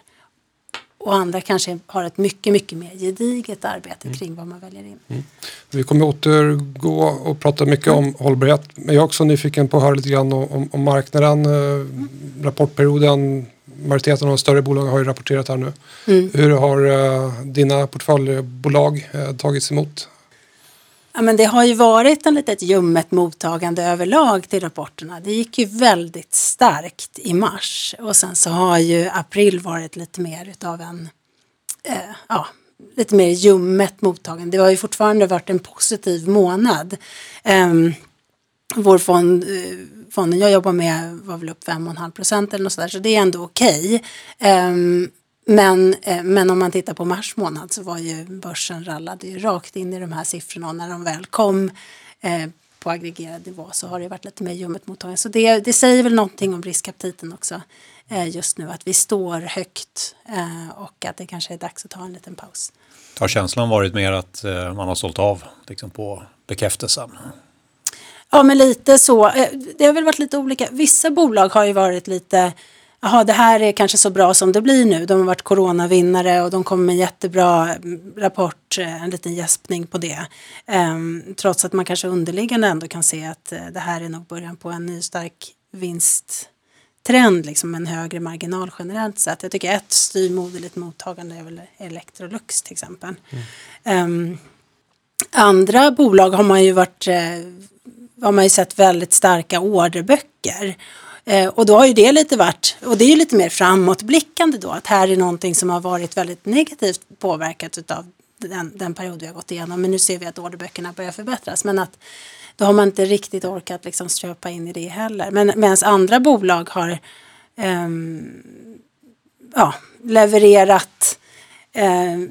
Och andra kanske har ett mycket, mycket mer gediget arbete kring mm. vad man väljer in. Mm. Vi kommer återgå och prata mycket mm. om hållbarhet. Men jag är också nyfiken på att höra lite grann om, om marknaden. Mm. Rapportperioden, majoriteten av de större bolagen har ju rapporterat här nu. Mm. Hur har uh, dina portföljbolag uh, tagits emot? Ja, men det har ju varit en litet ljummet mottagande överlag till rapporterna. Det gick ju väldigt starkt i mars. Och sen så har ju april varit lite mer utav en, eh, ja, lite mer ljummet mottagande. Det har ju fortfarande varit en positiv månad. Um, vår fond, eh, fonden jag jobbar med var väl upp fem komma fem procent eller något sådär. Så det är ändå okej. Okay. Um, Men, men om man tittar på mars månad så var ju börsen rallade ju rakt in i de här siffrorna. Och när de väl kom eh, på aggregerad nivå så har det varit lite mer ljummet mottagande. Så det, det säger väl någonting om riskaptiten också eh, just nu. Att vi står högt eh, och att det kanske är dags att ta en liten paus. Har känslan varit mer att eh, man har sålt av liksom på bekräftelsen? Ja, men lite så. Eh, det har väl varit lite olika. Vissa bolag har ju varit lite... Jaha, det här är kanske så bra som det blir nu. De har varit coronavinnare och de kommer med jättebra rapport, en liten gäspning på det. Um, trots att man kanske underliggande ändå kan se att uh, det här är nog början på en ny stark vinsttrend, liksom en högre marginal generellt sett. Jag tycker ett styrmoderligt mottagande är väl Electrolux till exempel. Mm. Um, andra bolag har man ju varit, uh, har man ju sett väldigt starka orderböcker. Eh, och då har ju det lite varit, och det är ju lite mer framåtblickande då, att här är någonting som har varit väldigt negativt påverkat av den, den period vi har gått igenom. Men nu ser vi att orderböckerna börjar förbättras, men att då har man inte riktigt orkat liksom köpa in i det heller. Men medan andra bolag har ehm, ja, levererat eh,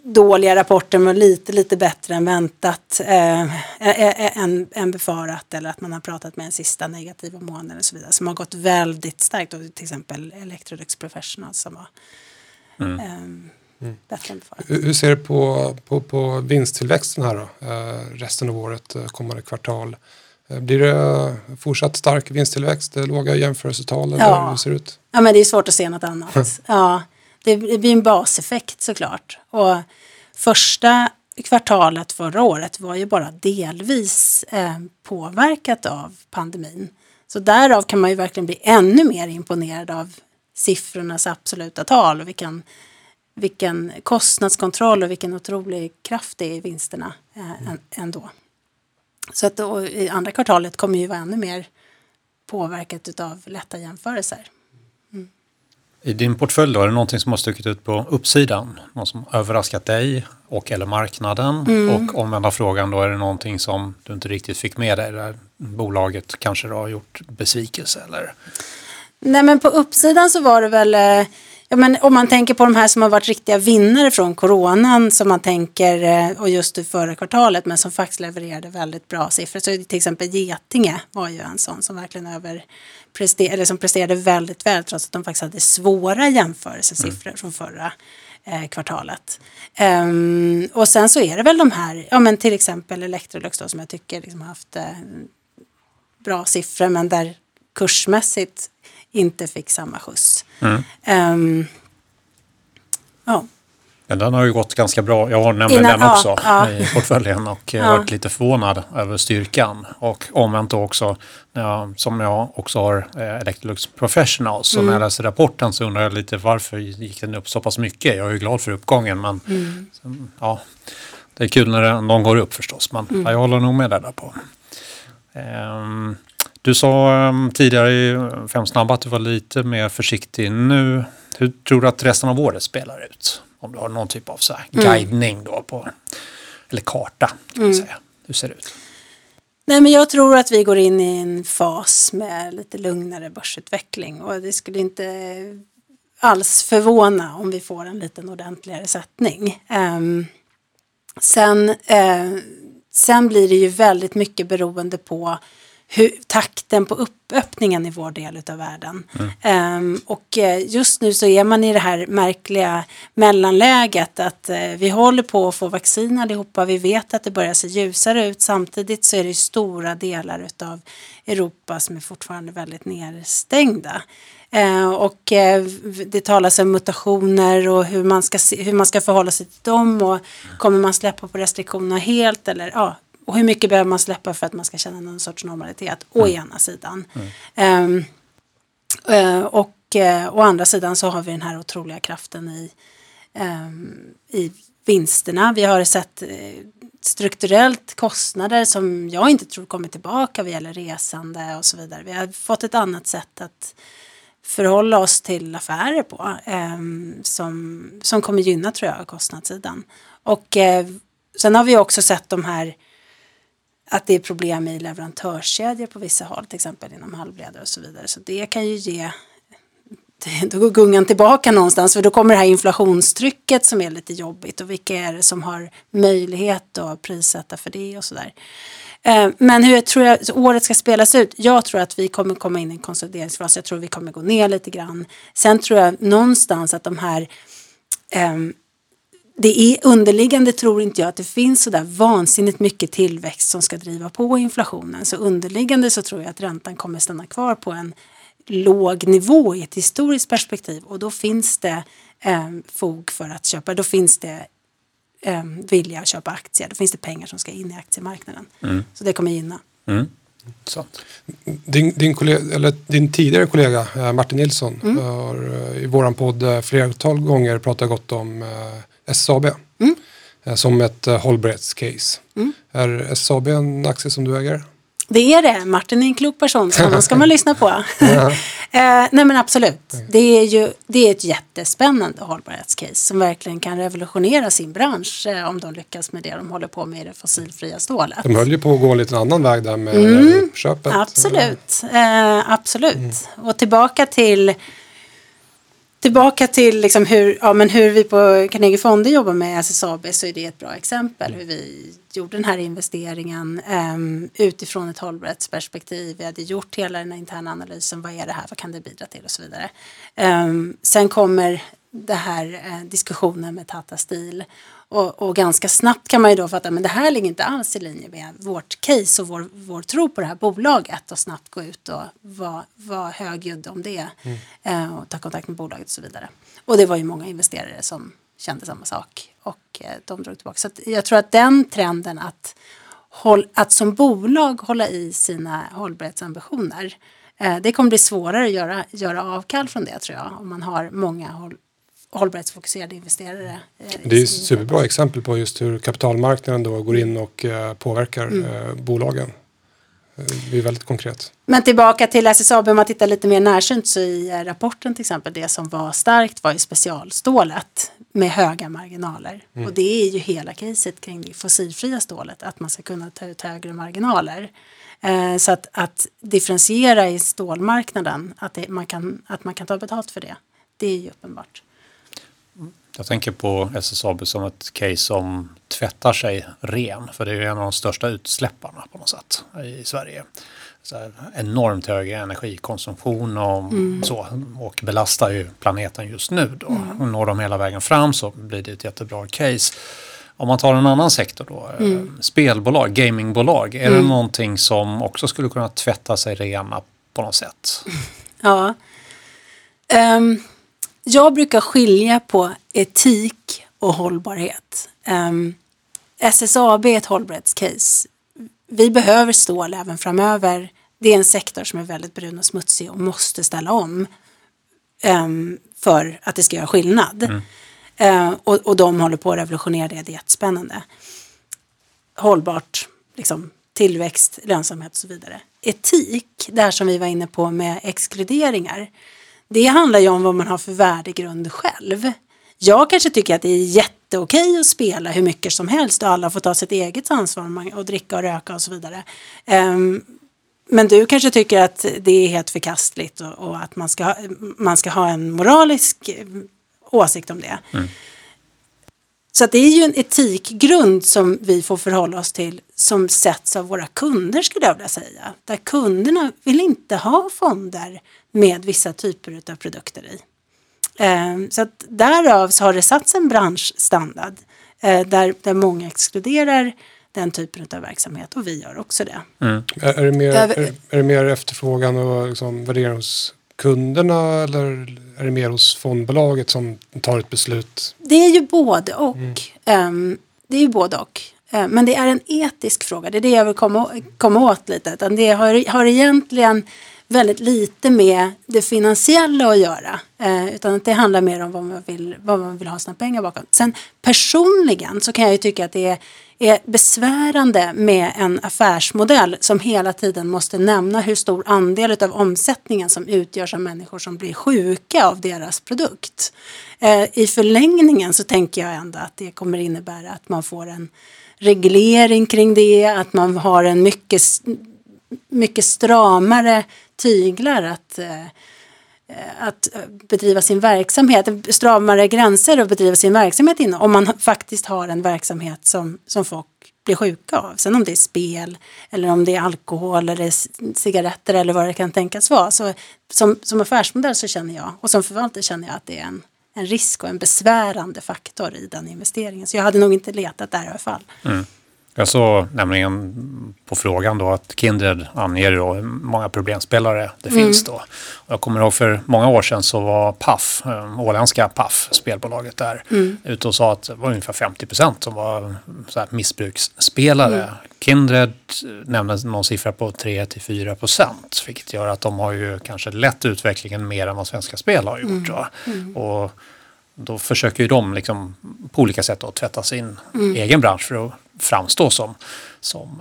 dåliga rapporter men lite, lite bättre än väntat, eh, än, än befarat, eller att man har pratat med en sista negativa månad och så vidare, som har gått väldigt starkt, och till exempel Electrolux Professional som var mm. eh, mm. bättre än befarat. Hur ser du på, på, på vinsttillväxten här då? Eh, resten av året, kommande kvartal? Eh, blir det fortsatt stark vinsttillväxt, låga jämförelsetal, eller ja. hur ser det ut? Ja, men det är svårt att se något annat. ja. Det blir en baseffekt såklart. Och första kvartalet förra året var ju bara delvis eh, påverkat av pandemin. Så därav kan man ju verkligen bli ännu mer imponerad av siffrornas absoluta tal. Och vilken, vilken kostnadskontroll och vilken otrolig kraft det är i vinsterna eh, ändå. Så att då, i andra kvartalet kommer ju vara ännu mer påverkat av lätta jämförelser. Mm. I din portfölj då, är det någonting som har stuckit ut på uppsidan? Något som överraskat dig och eller marknaden? Mm. Och omvända frågan då, är det någonting som du inte riktigt fick med dig där bolaget kanske har gjort besvikelse eller? Nej, men på uppsidan så var det väl, ja, men om man tänker på de här som har varit riktiga vinnare från coronan, som man tänker, och just i förra kvartalet, men som faktiskt levererade väldigt bra siffror. Så till exempel Getinge var ju en sån som verkligen över eller som presterade väldigt väl, trots att de faktiskt hade svåra jämförelsesiffror mm. från förra eh, kvartalet. Um, och sen så är det väl de här, ja men till exempel Electrolux då, som jag tycker liksom har haft eh, bra siffror, men där kursmässigt inte fick samma skjuts. Mm. Um, ja. Ja, den har ju gått ganska bra. Jag har nämligen Innan, den också ja, i portföljen och ja. varit lite förvånad över styrkan. Och omvänt också, ja, som jag också har eh, Electrolux Professional, så mm. när jag läser rapporten så undrar jag lite varför gick den upp så pass mycket. Jag är ju glad för uppgången, men mm. så, ja, det är kul när den, någon går upp förstås. Men mm. ja, jag håller nog med där på. Um, du sa um, tidigare i Fem snabba att du var lite mer försiktig nu. Hur tror du att resten av året spelar ut? Om du har någon typ av så här mm. guidning då på, eller karta kan man mm. säga. Hur ser det ut? Nej, men jag tror att vi går in i en fas med lite lugnare börsutveckling, och det skulle inte alls förvåna om vi får en liten ordentligare sättning. Um, sen, uh, sen blir det ju väldigt mycket beroende på hur, takten på uppöppningen i vår del av världen. Mm. Um, och just nu så är man i det här märkliga mellanläget att uh, vi håller på att få vaccin allihopa. Vi vet att det börjar se ljusare ut. Samtidigt så är det stora delar av Europa som är fortfarande väldigt nedstängda. Uh, och uh, det talas om mutationer och hur man ska se, hur man ska förhålla sig till dem, och kommer man släppa på restriktionerna helt, eller ja. Och hur mycket behöver man släppa för att man ska känna någon sorts normalitet? Å mm. ena sidan. Mm. Um, uh, och uh, å andra sidan så har vi den här otroliga kraften i, um, i vinsterna. Vi har sett uh, strukturellt kostnader som jag inte tror kommer tillbaka vad gäller resande och så vidare. Vi har fått ett annat sätt att förhålla oss till affärer på. Um, som, som kommer gynna, tror jag, kostnadssidan. Och uh, sen har vi också sett de här att det är problem i leverantörskedjor på vissa håll, till exempel inom halvledare och så vidare. Så det kan ju ge, då går gungan tillbaka någonstans, för då kommer det här inflationstrycket som är lite jobbigt, och vilka är det som har möjlighet att prissätta för det och sådär. Men hur tror jag året ska spelas ut? Jag tror att vi kommer komma in i en konsolideringsfas. Jag tror vi kommer gå ner lite grann. Sen tror jag någonstans att de här um, det är underliggande, tror inte jag att det finns så där vansinnigt mycket tillväxt som ska driva på inflationen. Så underliggande så tror jag att räntan kommer stanna kvar på en låg nivå i ett historiskt perspektiv. Och då finns det eh, fog för att köpa. Då finns det eh, vilja att köpa aktier. Då finns det pengar som ska in i aktiemarknaden. Mm. Så det kommer gynna. Mm. Sant. Din, din, kollega, eller din tidigare kollega Martin Nilsson mm. har i våran podd flertal gånger pratat gott om S S A B mm. som ett hållbarhetscase. Mm. Är S S A B en aktie som du äger? Det är det. Martin är en klok person, så honom ska man lyssna på. eh, nej men absolut. Det är ju det är ett jättespännande hållbarhetscase som verkligen kan revolutionera sin bransch eh, om de lyckas med det de håller på med i det fossilfria stålet. De höll ju på att gå en liten annan väg där med mm, köpet. Absolut. Eh, absolut. Mm. Och tillbaka till Tillbaka till liksom hur, ja, men hur vi på Carnegie Fonder jobbar med S S A B, så är det ett bra exempel hur vi gjorde den här investeringen um, utifrån ett hållbarhetsperspektiv. Vi hade gjort hela den här interna analysen. Vad är det här? Vad kan det bidra till? Och så vidare. Um, sen kommer det här eh, diskussionen med Tata Steel. Och, och ganska snabbt kan man ju då fatta men det här ligger inte alls i linje med vårt case och vår, vår tro på det här bolaget och snabbt gå ut och vara var högljudd om det mm. eh, och ta kontakt med bolaget och så vidare. Och det var ju många investerare som kände samma sak och eh, de drog tillbaka. Så att jag tror att den trenden att, håll, att som bolag hålla i sina hållbarhetsambitioner eh, det kommer bli svårare att göra, göra avkall från det tror jag om man har många håll hållbarhetsfokuserade investerare. Det är ett superbra exempel på just hur kapitalmarknaden då går in och eh, påverkar mm. eh, bolagen. Det är väldigt konkret. Men tillbaka till S S A B, om man tittar lite mer närsynt så i rapporten till exempel, det som var starkt var ju specialstålet med höga marginaler. Mm. Och det är ju hela caset kring det fossilfria stålet, att man ska kunna ta ut högre marginaler. Eh, så att, att differentiera i stålmarknaden, att, det, man kan, att man kan ta betalt för det, det är ju uppenbart. Jag tänker på S S A B som ett case som tvättar sig ren. För det är ju en av de största utsläpparna på något sätt i Sverige. Så här, enormt hög energikonsumtion och mm. så. Och belastar ju planeten just nu då. Mm. Och når de hela vägen fram så blir det ett jättebra case. Om man tar en annan sektor då. Mm. Spelbolag, gamingbolag. Är mm. det någonting som också skulle kunna tvätta sig rena på något sätt? Ja. Um. Jag brukar skilja på etik och hållbarhet. Um, S S A B är ett hållbarhetscase. Vi behöver stål även framöver. Det är en sektor som är väldigt brun och smutsig och måste ställa om um, för att det ska göra skillnad. Mm. Uh, och, och de håller på att revolutionera det. Det är jättespännande. Hållbart, liksom, tillväxt, lönsamhet och så vidare. Etik, det här som vi var inne på med exkluderingar. Det handlar ju om vad man har för värdegrund själv. Jag kanske tycker att det är jätteokej att spela hur mycket som helst och alla får ta sitt eget ansvar och dricka och röka och så vidare. Um, men du kanske tycker att det är helt förkastligt och, och att man ska, ha, man ska ha en moralisk åsikt om det. Mm. Så att det är ju en etikgrund som vi får förhålla oss till som sätts av våra kunder skulle jag vilja säga. Där kunderna vill inte ha fonder med vissa typer av produkter i. Så att därav så har det satts en branschstandard där, där många exkluderar den typen av verksamhet och vi gör också det. Mm. Är, är, det mer, är, är det mer efterfrågan och liksom värdering hos kunderna eller är det mer hos fondbolaget som tar ett beslut? Det är ju både och. Mm. Det är ju både och. Men det är en etisk fråga. Det är det jag vill komma, komma åt lite. Det har, har egentligen väldigt lite med det finansiella att göra. Eh, utan att det handlar mer om vad man vill, vad man vill ha sina pengar bakom. Sen personligen så kan jag ju tycka att det är, är besvärande med en affärsmodell som hela tiden måste nämna hur stor andel av omsättningen som utgörs av människor som blir sjuka av deras produkt. Eh, I förlängningen så tänker jag ändå att det kommer innebära att man får en reglering kring det. Att man har en mycket, mycket stramare tyglar att, eh, att bedriva sin verksamhet, stramare gränser att bedriva sin verksamhet inom, om man faktiskt har en verksamhet som, som folk blir sjuka av. Sen om det är spel eller om det är alkohol eller cigaretter eller vad det kan tänkas vara. Så som, som affärsmodell så känner jag, och som förvaltare känner jag att det är en, en risk och en besvärande faktor i den investeringen. Så jag hade nog inte letat där i alla fall. Mm. Jag såg nämligen på frågan då att Kindred anger då hur många problemspelare det mm. finns då. Och jag kommer ihåg för många år sedan så var P A F, åländska P A F, spelbolaget där, mm. ute och sa att det var ungefär femtio procent som var så här missbruksspelare. Mm. Kindred nämnde någon siffra på tre till fyra procent, vilket gör att de har ju kanske lett utvecklingen mer än vad Svenska Spel har gjort. Mm. Mm. Och då försöker ju de liksom på olika sätt att tvätta sin mm. egen bransch för att framstå som, som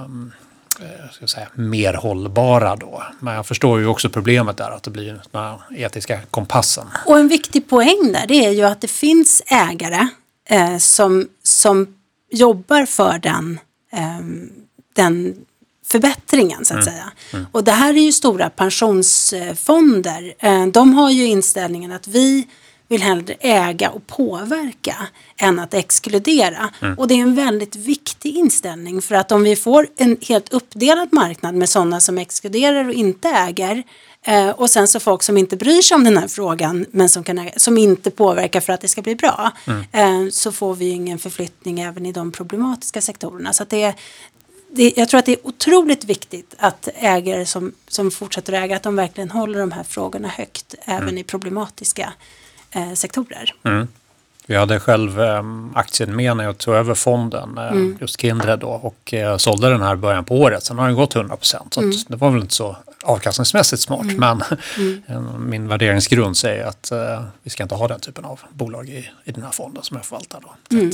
eh, ska jag säga, mer hållbara då. Men jag förstår ju också problemet där att det blir den här etiska kompassen. Och en viktig poäng där, det är ju att det finns ägare eh, som, som jobbar för den, eh, den förbättringen så att Mm. säga. Mm. Och det här är ju stora pensionsfonder. Eh, De har ju inställningen att vi vill hellre äga och påverka än att exkludera. Mm. Och det är en väldigt viktig inställning för att om vi får en helt uppdelad marknad med sådana som exkluderar och inte äger eh, och sen så folk som inte bryr sig om den här frågan men som, kan äga, som inte påverkar för att det ska bli bra Mm. eh, så får vi ingen förflyttning även i de problematiska sektorerna. Så att det är Det, jag tror att det är otroligt viktigt att ägare som, som fortsätter äga, att de verkligen håller de här frågorna högt även Mm. i problematiska eh, sektorer. Mm. Vi hade själv eh, aktien med när jag tog över fonden, eh, Mm. just Kindred då, och eh, sålde den här början på året. Sen har den gått hundra procent, så Mm. att det var väl inte så avkastningsmässigt smart. Mm. Men Mm. eh, min värderingsgrund säger att eh, vi ska inte ha den typen av bolag i, i den här fonden som jag förvaltar då. Så Mm. att,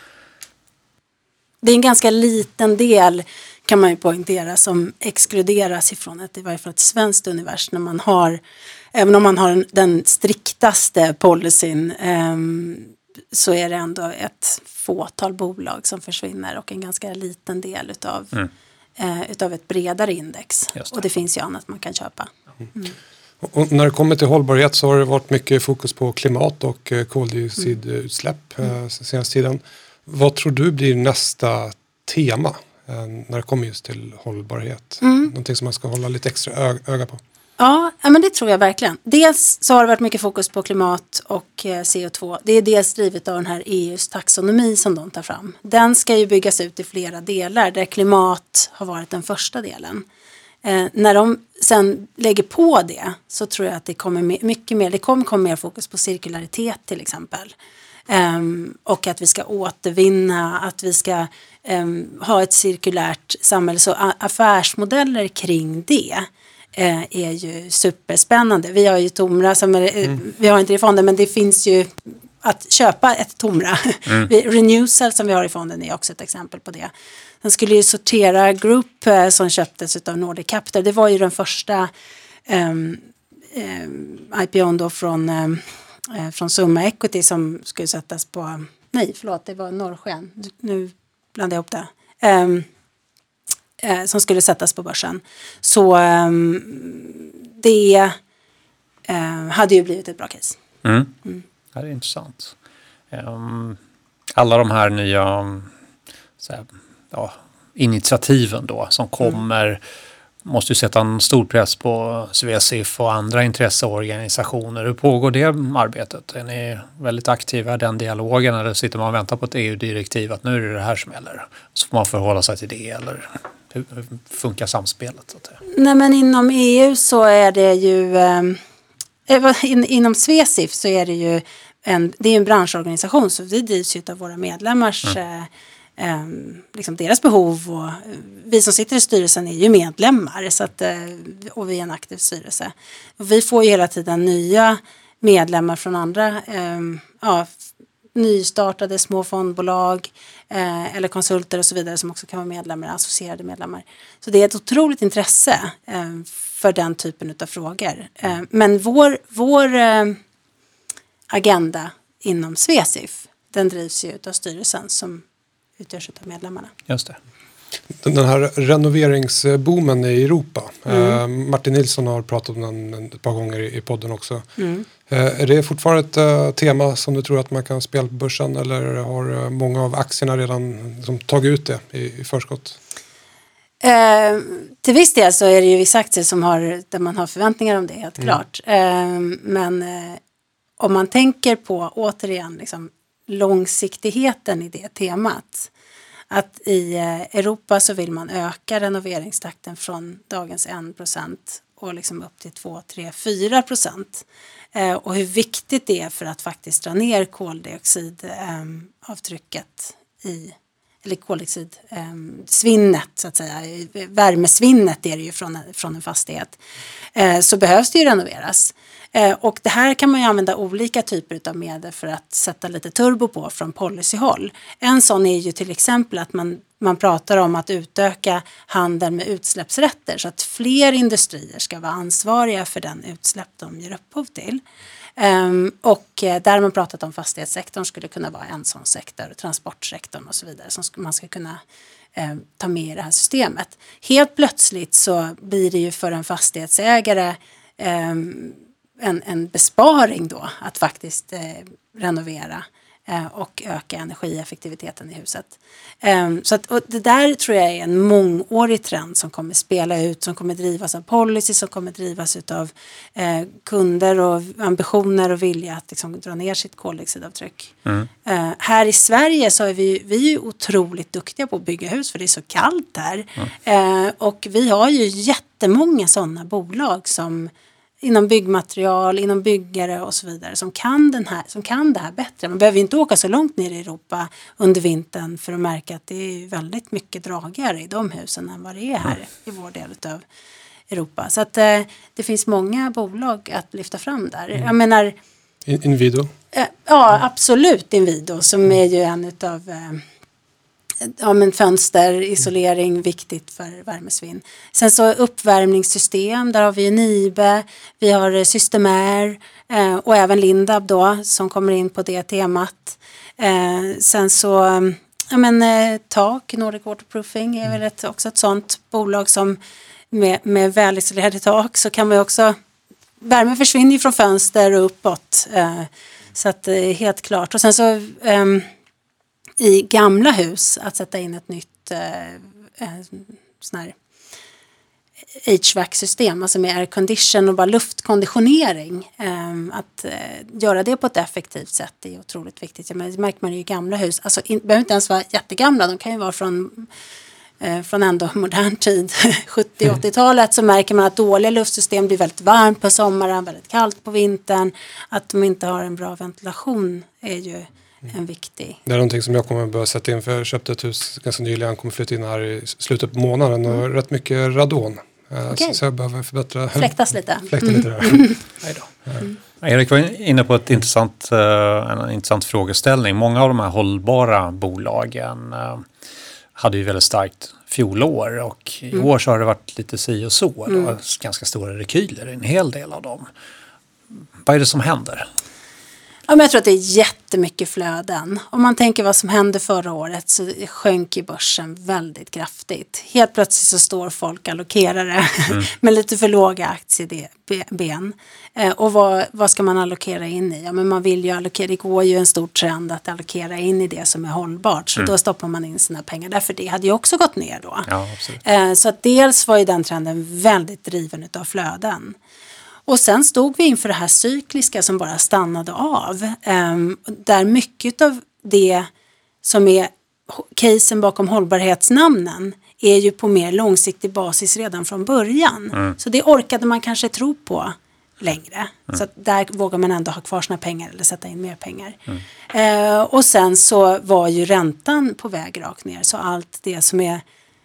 Det är en ganska liten del kan man ju poängtera som exkluderas ifrån ett, i varje fall ett svenskt univers när man har, även om man har en, den striktaste policyn ehm, så är det ändå ett fåtal bolag som försvinner och en ganska liten del utav, Mm. eh, utav ett bredare index. Just det. Och det finns ju annat man kan köpa. Mm. Och när det kommer till hållbarhet så har det varit mycket fokus på klimat och eh, koldioxidutsläpp Mm. eh, senaste tiden. Vad tror du blir nästa tema eh, när det kommer just till hållbarhet? Mm. Någonting som man ska hålla lite extra ö- öga på. Ja, ja, men det tror jag verkligen. Dels så har det varit mycket fokus på klimat och eh, C O två. Det är dels drivet av den här E U:s taxonomi som de tar fram. Den ska ju byggas ut i flera delar där klimat har varit den första delen. Eh, när de sen lägger på det så tror jag att det kommer me- mycket mer, det kommer komma mer fokus på cirkularitet till exempel. Um, och att vi ska återvinna, att vi ska um, ha ett cirkulärt samhälle. Så a- affärsmodeller kring det uh, är ju superspännande. Vi har ju Tomra, som är, mm. vi har inte det i fonden men det finns ju att köpa ett Tomra. Mm. Renewcell som vi har i fonden är också ett exempel på det. Den skulle ju Sortera Group uh, som köptes av Nordic Capital. Det var ju den första um, um, I P O:n då från um, från Summa Equity som skulle sättas på, nej förlåt det var Norrsken, nu blandade jag ihop det, um, uh, som skulle sättas på börsen. Så um, det uh, hade ju blivit ett bra case. Mm. Mm. Ja, det är intressant. Um, alla de här nya så här, ja, initiativen då som kommer mm. måste ju sätta en stor press på Svesif och andra intresseorganisationer. Hur pågår det arbetet? Är ni väldigt aktiva i den dialogen eller sitter man och väntar på ett E U-direktiv att nu är det det här som gäller? Så får man förhålla sig till det eller hur, hur funkar samspelet? Så att säga? Nej men inom E U så är det ju, eh, in, inom Svesif så är det ju en, det är en branschorganisation så vi drivs ju av våra medlemmars mm. eh, Um, liksom deras behov och uh, vi som sitter i styrelsen är ju medlemmar så att, uh, och vi är en aktiv styrelse. Och vi får ju hela tiden nya medlemmar från andra um, ja, nystartade små fondbolag uh, eller konsulter och så vidare som också kan vara medlemmar, associerade medlemmar. Så det är ett otroligt intresse uh, för den typen av frågor. Uh, men vår, vår uh, agenda inom Svesif den drivs ju av styrelsen som utgörs av medlemmarna. Just det. Den här renoveringsboomen i Europa. Mm. Eh, Martin Nilsson har pratat om den ett par gånger i podden också. Mm. Eh, är det fortfarande ett uh, tema som du tror att man kan spela på börsen eller har uh, många av aktierna redan liksom, tagit ut det i, i förskott? Eh, till viss del så är det ju vissa aktier som har, där man har förväntningar om det, helt Mm. klart. Eh, men eh, om man tänker på, återigen, liksom, långsiktigheten i det temat. Att i eh, Europa så vill man öka renoveringstakten från dagens en procent och liksom upp till två, tre, fyra procent. Eh, och hur viktigt det är för att faktiskt dra ner koldioxidavtrycket eh, i eller koldioxidsvinnet eh, så att säga, värmesvinnet är det ju från, från en fastighet, eh, så behövs det ju renoveras. Eh, och det här kan man ju använda olika typer av medel för att sätta lite turbo på från policyhåll. En sån är ju till exempel att man, man pratar om att utöka handeln med utsläppsrätter så att fler industrier ska vara ansvariga för den utsläpp de ger upphov till. Um, och eh, där har man pratat om fastighetssektorn skulle kunna vara en sån sektor, transportsektorn och så vidare som man ska kunna eh, ta med i det här systemet. Helt plötsligt så blir det ju för en fastighetsägare eh, en, en besparing då att faktiskt eh, renovera och öka energieffektiviteten i huset. Så att, och det där tror jag är en mångårig trend som kommer spela ut, som kommer drivas av policy, som kommer drivas av eh, kunder och ambitioner och vilja att liksom, dra ner sitt koldioxidavtryck. Mm. Eh, här i Sverige så är vi, vi är otroligt duktiga på att bygga hus för det är så kallt här. Mm. Eh, och vi har ju jättemånga sådana bolag som inom byggmaterial, inom byggare och så vidare som kan, den här, som kan det här bättre. Man behöver inte åka så långt ner i Europa under vintern för att märka att det är väldigt mycket dragigare i de husen än vad det är här mm. i vår del av Europa. Så att eh, det finns många bolag att lyfta fram där. Mm. Jag menar... Inwido? Eh, ja, absolut Inwido som är ju en utav... Eh, Ja, men fönster, isolering, viktigt för värmesvinn. Sen så uppvärmningssystem, där har vi Nibe, vi har Systemair eh, och även Lindab då som kommer in på det temat. Eh, sen så, ja men eh, tak, Nordic Waterproofing är väl ett, också ett sånt bolag som med, med välisolerade tak så kan man också, värme försvinner ju från fönster och uppåt. Eh, så att det är helt klart. Och sen så... Eh, i gamla hus att sätta in ett nytt eh, sån här H V A C-system, alltså med aircondition och bara luftkonditionering. Eh, att eh, göra det på ett effektivt sätt är otroligt viktigt. Men det märker man ju i gamla hus. Alltså in, behöver inte ens vara jättegamla, de kan ju vara från, eh, från ändå modern tid, sjuttio-åttiotalet, så märker man att dåliga luftsystem blir väldigt varmt på sommaren, väldigt kallt på vintern. Att de inte har en bra ventilation är ju en viktig. Det är någonting som jag kommer att börja sätta in, för jag köpte ett hus ganska nyligen, kommer flytta in här i slutet på månaden och mm. rätt mycket radon. Okay. Så, så jag behöver förbättra. Fläktas lite. Fläkta lite där. Mm. Mm. Erik var inne på ett intressant, en intressant frågeställning. Många av de här hållbara bolagen hade ju väldigt starkt fjolår och i mm. år så har det varit lite si och så. Mm. Det var ganska stora rekyler i en hel del av dem. Vad är det som händer? Ja, men jag tror att det är jättemycket flöden. Om man tänker vad som hände förra året så sjönk i börsen väldigt kraftigt. Helt plötsligt så står folk allokerare mm. med lite för låga aktieben. Eh, och vad, vad ska man allokera in i? Ja, men man vill ju allokera, det går ju en stor trend att allokera in i det som är hållbart. Så mm. då stoppar man in sina pengar. Därför det hade ju också gått ner då. Ja, absolut. Eh, så att dels var ju den trenden väldigt driven av flöden. Och sen stod vi inför det här cykliska som bara stannade av. Um, där mycket av det som är casen bakom hållbarhetsnamnen är ju på mer långsiktig basis redan från början. Mm. Så det orkade man kanske tro på längre. Mm. Så att där vågar man ändå ha kvar sina pengar eller sätta in mer pengar. Mm. Uh, och sen så var ju räntan på väg rakt ner. Så allt det som är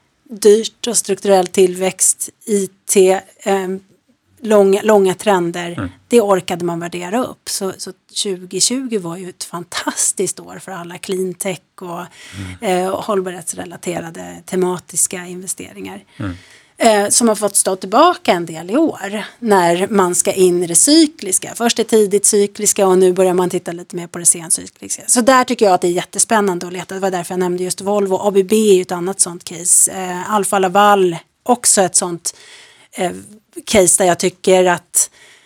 dyrt och strukturell tillväxt, I T, um, Långa, långa trender, mm. det orkade man värdera upp. Så, så tjugo tjugo var ju ett fantastiskt år för alla cleantech och mm. eh, hållbarhetsrelaterade tematiska investeringar. Mm. Eh, som har fått stå tillbaka en del i år när man ska in i det cykliska. Först det tidigt cykliska och nu börjar man titta lite mer på det sencykliska. Så där tycker jag att det är jättespännande att leta. Det var därför jag nämnde just Volvo. A B B är ju ett annat sånt case. Eh, Alfa Laval också ett sånt eh, case där jag tycker att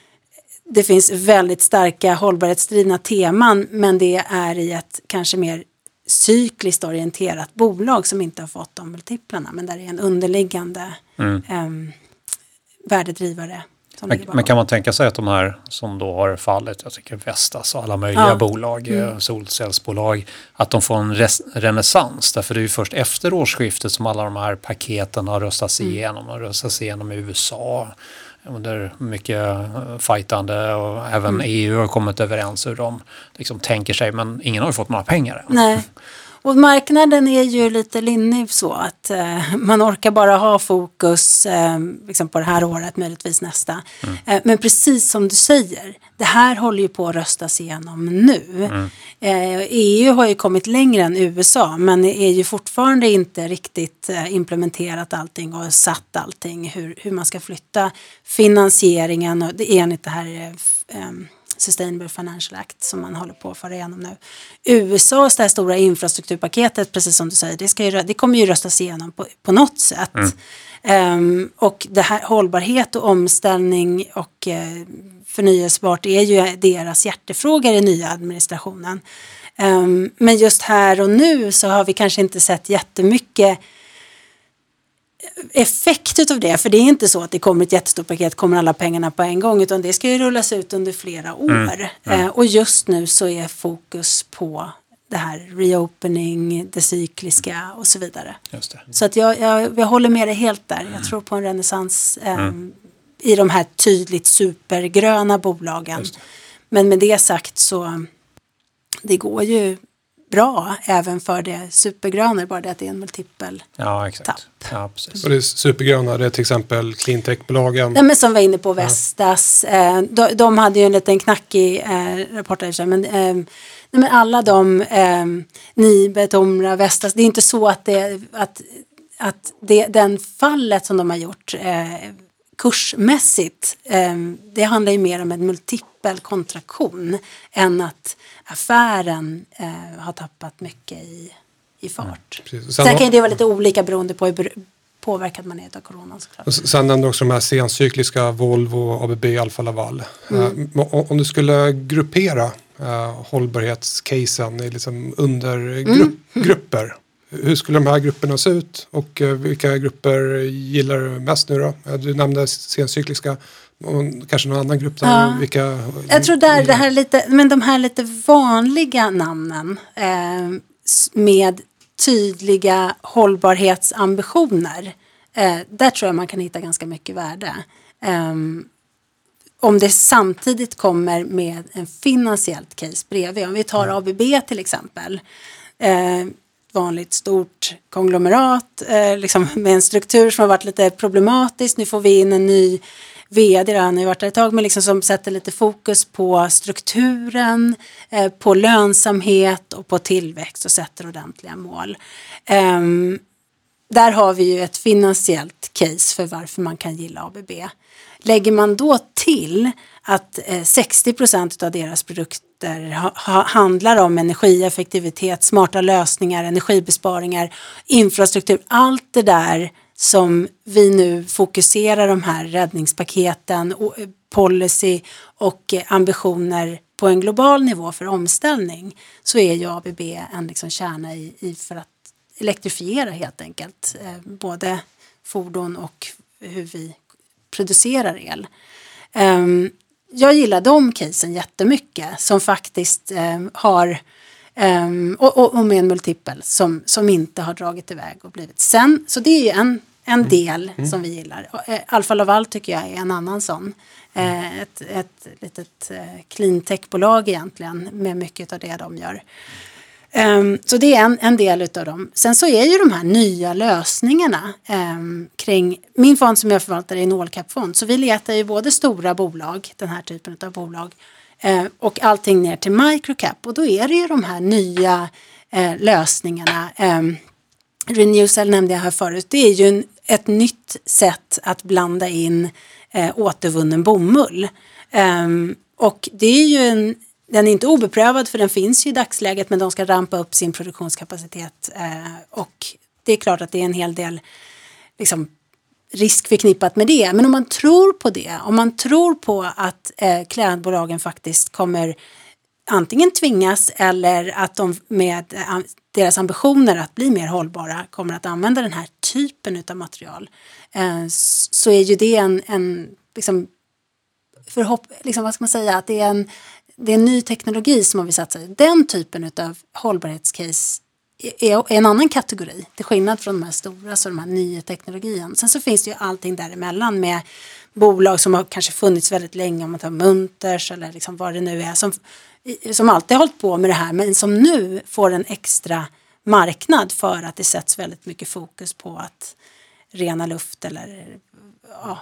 det finns väldigt starka hållbarhetsdrivna teman, men det är i ett kanske mer cykliskt orienterat bolag som inte har fått de multiplarna, men där är en underliggande mm. um, värdedrivare. Men, men kan man tänka sig att de här som då har fallit, jag tycker Vestas och alla möjliga ja. bolag, mm. solcellsbolag, att de får en res- renässans? Därför det är ju först efter årsskiftet som alla de här paketen har röstats igenom. Mm. Och röstats igenom i U S A under mycket fightande och även mm. E U har kommit överens hur de liksom tänker sig, men ingen har ju fått några pengar än. Nej. Och marknaden är ju lite linnig så att eh, man orkar bara ha fokus eh, liksom på det här året, möjligtvis nästa. Mm. Eh, men precis som du säger, det här håller ju på att röstas igenom nu. Mm. Eh, E U har ju kommit längre än U S A, men är ju fortfarande inte riktigt eh, implementerat allting och satt allting hur, hur man ska flytta finansieringen och det är enligt det här eh, Sustainable Financial Act som man håller på att föra igenom nu. U S A:s det här stora infrastrukturpaketet, precis som du säger, det, ska ju, det kommer ju röstas igenom på, på något sätt. Mm. Um, och det här hållbarhet och omställning och uh, förnyelsebart är ju deras hjärtefrågor i nya administrationen. Um, men just här och nu så har vi kanske inte sett jättemycket effekt av det, för det är inte så att det kommer ett jättestort paket, kommer alla pengarna på en gång, utan det ska ju rullas ut under flera år. Mm. Mm. Eh, och just nu så är fokus på det här reopening, det cykliska och så vidare. Just det. Så att jag, jag, jag håller med dig helt där. Jag tror på en renässans eh, mm. i de här tydligt supergröna bolagen. Men med det sagt så det går ju bra även för det supergröna, bara det att det är en multipel ja, exakt. tapp. Ja, precis. Och det är supergröna, det är till exempel cleantech-bolagen. Nej, men som var inne på Vestas, ja. eh, de, de hade ju en liten knackig eh, rapport där, men, eh, nej, men alla de, eh, Nibe, Tomra, Vestas, det är inte så att, det, att, att det, den fallet som de har gjort eh, kursmässigt, eh, det handlar ju mer om en multipel kontraktion än att affären eh, har tappat mycket i, i fart. Mm, sen, sen kan det vara lite olika beroende på hur påverkad man är av coronan. Och sen nämnde också de här sencykliska Volvo, A B B, Alfa Laval. Mm. Uh, om du skulle gruppera uh, hållbarhetscasen i liksom undergrupper, mm. hur skulle de här grupperna se ut och uh, vilka grupper gillar du mest nu då? Uh, du nämnde sencykliska. Och kanske någon annan grupp där, ja. vilka... Jag tror där det här lite, men de här lite vanliga namnen eh, med tydliga hållbarhetsambitioner, eh, där tror jag man kan hitta ganska mycket värde. Eh, om det samtidigt kommer med en finansiellt case bredvid. Om vi tar A B B till exempel, eh, vanligt stort konglomerat eh, liksom med en struktur som har varit lite problematisk. Nu får vi in en ny vd, han har ju varit där ett tag, men liksom som sätter lite fokus på strukturen, eh, på lönsamhet och på tillväxt och sätter ordentliga mål. Eh, där har vi ju ett finansiellt case för varför man kan gilla A B B. Lägger man då till att eh, sextio procent av deras produkter ha, ha, handlar om energieffektivitet, smarta lösningar, energibesparingar, infrastruktur, allt det där som vi nu fokuserar de här räddningspaketen, och policy och ambitioner på en global nivå för omställning, så är ju A B B en liksom kärna i, i för att elektrifiera helt enkelt eh, både fordon och hur vi producerar el. Um, jag gillar de casen jättemycket som faktiskt um, har Um, och, och, och med en multipel som, som inte har dragit iväg och blivit. Sen, så det är ju en, en del mm. som vi gillar. Uh, Alfa Laval tycker jag är en annan sån. Uh, ett, ett litet uh, cleantech-bolag egentligen med mycket av det de gör. Um, så det är en, en del utav dem. Sen så är ju de här nya lösningarna um, kring, min fond som jag förvaltar är en all cap-fond. Så vi letar ju både stora bolag, den här typen av bolag, Eh, och allting ner till microcap, och då är det ju de här nya eh, lösningarna. Eh, Renewcell nämnde jag här förut, det är ju en, ett nytt sätt att blanda in eh, återvunnen bomull. Eh, och det är ju en, den är inte obeprövad, för den finns ju i dagsläget, men de ska rampa upp sin produktionskapacitet eh, och det är klart att det är en hel del liksom risk förknippat med det. Men om man tror på det, om man tror på att eh, klädbolagen faktiskt kommer antingen tvingas, eller att de med eh, deras ambitioner att bli mer hållbara kommer att använda den här typen av material, eh, så är ju det en, en liksom, förhopp, liksom, vad ska man säga, att det är en, det är en ny teknologi som har vi satsat i. Den typen av hållbarhetscase är en annan kategori, till skillnad från de här stora, så de här nya teknologin. Sen så finns det ju allting däremellan med bolag som har kanske funnits väldigt länge, om man tar Munters eller liksom vad det nu är, som, som alltid har hållit på med det här, men som nu får en extra marknad för att det sätts väldigt mycket fokus på att rena luft eller ja,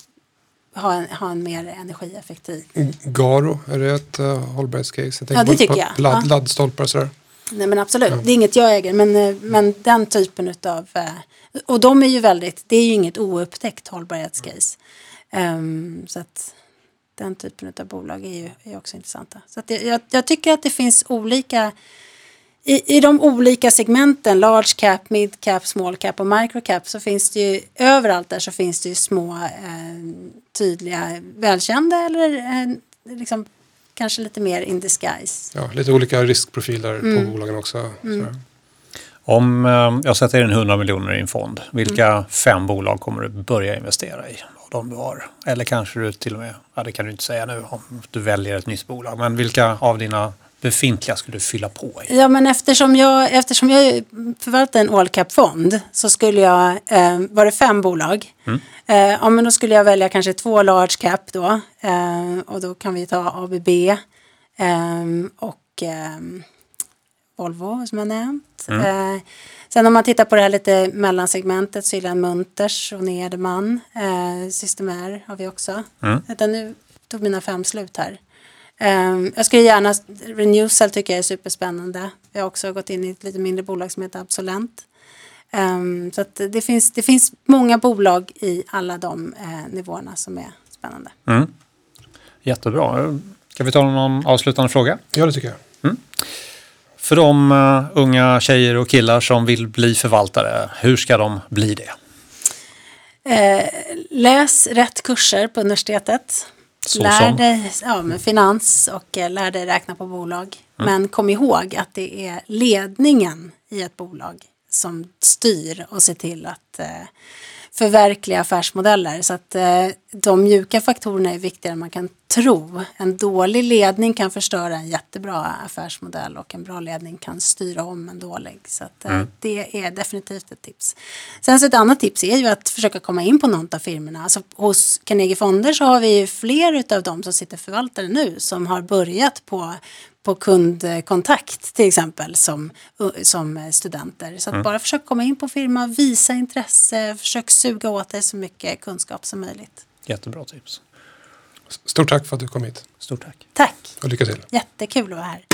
ha, en, ha en mer energieffektiv. Garo, är det ett uh, hållbarhetscase? Ja, det tycker jag. Ladd, ja. Laddstolpar och sådär. Nej, men absolut, ja. Det är inget jag äger, men, men den typen utav, och de är ju väldigt, det är ju inget oupptäckt hållbarhetscase. Um, så att Den typen av bolag är ju är också intressanta. Så att det, jag, jag tycker att det finns olika, i, i de olika segmenten, large cap, mid cap, small cap och micro cap, så finns det ju, överallt där så finns det ju små, eh, tydliga, välkända eller eh, liksom kanske lite mer in disguise. Ja, lite olika riskprofiler Mm. på bolagen också. Mm. Så. Om eh, jag sätter in hundra miljoner i en fond, vilka mm. fem bolag kommer du börja investera i? Av de du har? Eller kanske du till och med, ja, det kan du inte säga nu om du väljer ett nytt bolag, men vilka av dina befintliga skulle du fylla på i? Ja, men eftersom jag, eftersom jag förvaltar en all cap-fond så skulle jag, eh, var det fem bolag. Mm. Eh, ja, men då skulle jag välja kanske två large cap då. Eh, och då kan vi ta A B B eh, och eh, Volvo som jag nämnt. Mm. Eh, sen om man tittar på det här lite mellansegmentet så är det Munters och Nederman. Eh, Systemair har vi också. Mm. Utan nu tog mina fem slut här. Um, jag skulle gärna, Renewcell tycker jag är superspännande. Jag har också gått in i ett lite mindre bolag som heter Absolent. Um, så att det finns, det finns många bolag i alla de eh, nivåerna som är spännande. Mm. Jättebra. Ska vi ta någon avslutande fråga? Ja, det tycker jag. Mm. För de uh, unga tjejer och killar som vill bli förvaltare, hur ska de bli det? Eh, läs rätt kurser på universitetet. Så lär som? dig ja, med finans och eh, lär dig räkna på bolag. Mm. Men kom ihåg att det är ledningen i ett bolag som styr och ser till att eh, förverkliga affärsmodeller. Så att eh, de mjuka faktorerna är viktigare än man kan tro. En dålig ledning kan förstöra en jättebra affärsmodell och en bra ledning kan styra om en dålig. Så att, eh, Mm. det är definitivt ett tips. Sen så ett annat tips är ju att försöka komma in på någon av firmorna. Alltså, hos Carnegie Fonder så har vi ju fler av dem som sitter förvaltare nu som har börjat på på kundkontakt till exempel som, som studenter. Så att Mm. bara försök komma in på firma, visa intresse, försök suga åt dig så mycket kunskap som möjligt. Jättebra tips. Stort tack för att du kom hit. Stort tack. Tack! Och lycka till. Jättekul att vara här.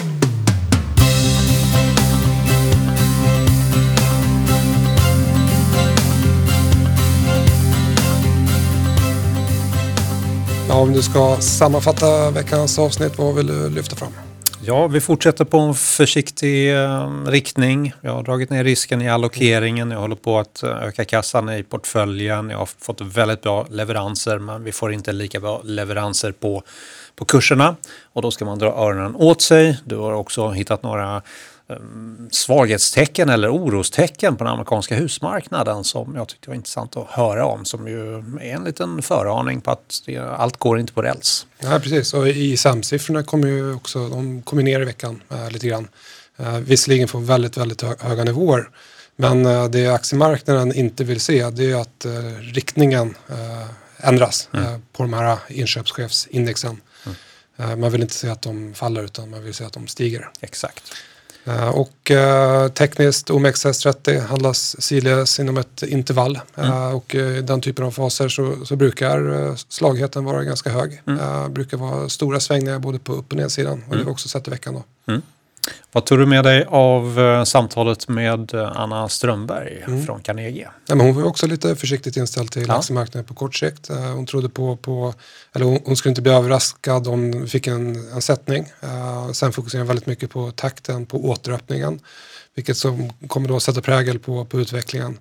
Ja, om du ska sammanfatta veckans avsnitt, vad vill du lyfta fram? Ja, vi fortsätter på en försiktig eh, riktning. Jag har dragit ner risken i allokeringen. Jag håller på att öka kassan i portföljen. Jag har fått väldigt bra leveranser, men vi får inte lika bra leveranser på, på kurserna. Och då ska man dra öronen åt sig. Du har också hittat några eh, svaghetstecken eller orostecken på den amerikanska husmarknaden som jag tyckte var intressant att höra om. Som ju är en liten föraning på att det, allt går inte på räls. Ja, precis. Och i S A M-siffrorna kommer ju också, de kommer ner i veckan äh, lite grann. Äh, visserligen på väldigt, väldigt hö- höga nivåer. Men äh, det aktiemarknaden inte vill se, det är att äh, riktningen äh, ändras Mm. äh, på de här inköpschefsindexen. Mm. Äh, man vill inte se att de faller utan man vill se att de stiger. Exakt. Uh, och uh, tekniskt O M X S trettio handlas sidledes inom ett intervall. Mm. Uh, och i uh, den typen av faser så, så brukar uh, slagheten vara ganska hög. Mm. Uh, brukar vara stora svängningar både på upp- och nedsidan. Och Mm. det har vi också sett i veckan då. Mm. Vad tog du med dig av uh, samtalet med uh, Anna Strömberg Mm. från Carnegie? Ja, men hon var också lite försiktigt inställd till Ja. aktiemarknaden på kort sikt. Uh, hon trodde på, på eller hon, hon skulle inte bli överraskad om vi fick en, en sättning. Uh, sen fokuserar väldigt mycket på takten, på återöppningen. Vilket som kommer då sätta prägel på, på utvecklingen.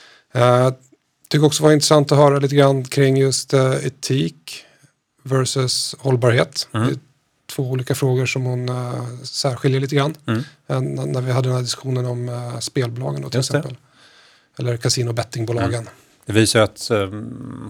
Uh, tycker också var intressant att höra lite grann kring just uh, etik versus hållbarhet. Mm. Det är två olika frågor som hon uh, särskiljer lite grann. Mm. Uh, när vi hade den här diskussionen om uh, spelbolagen då, till Just det. exempel. Eller kasino- och bettingbolagen. Mm. Det visar ju att um,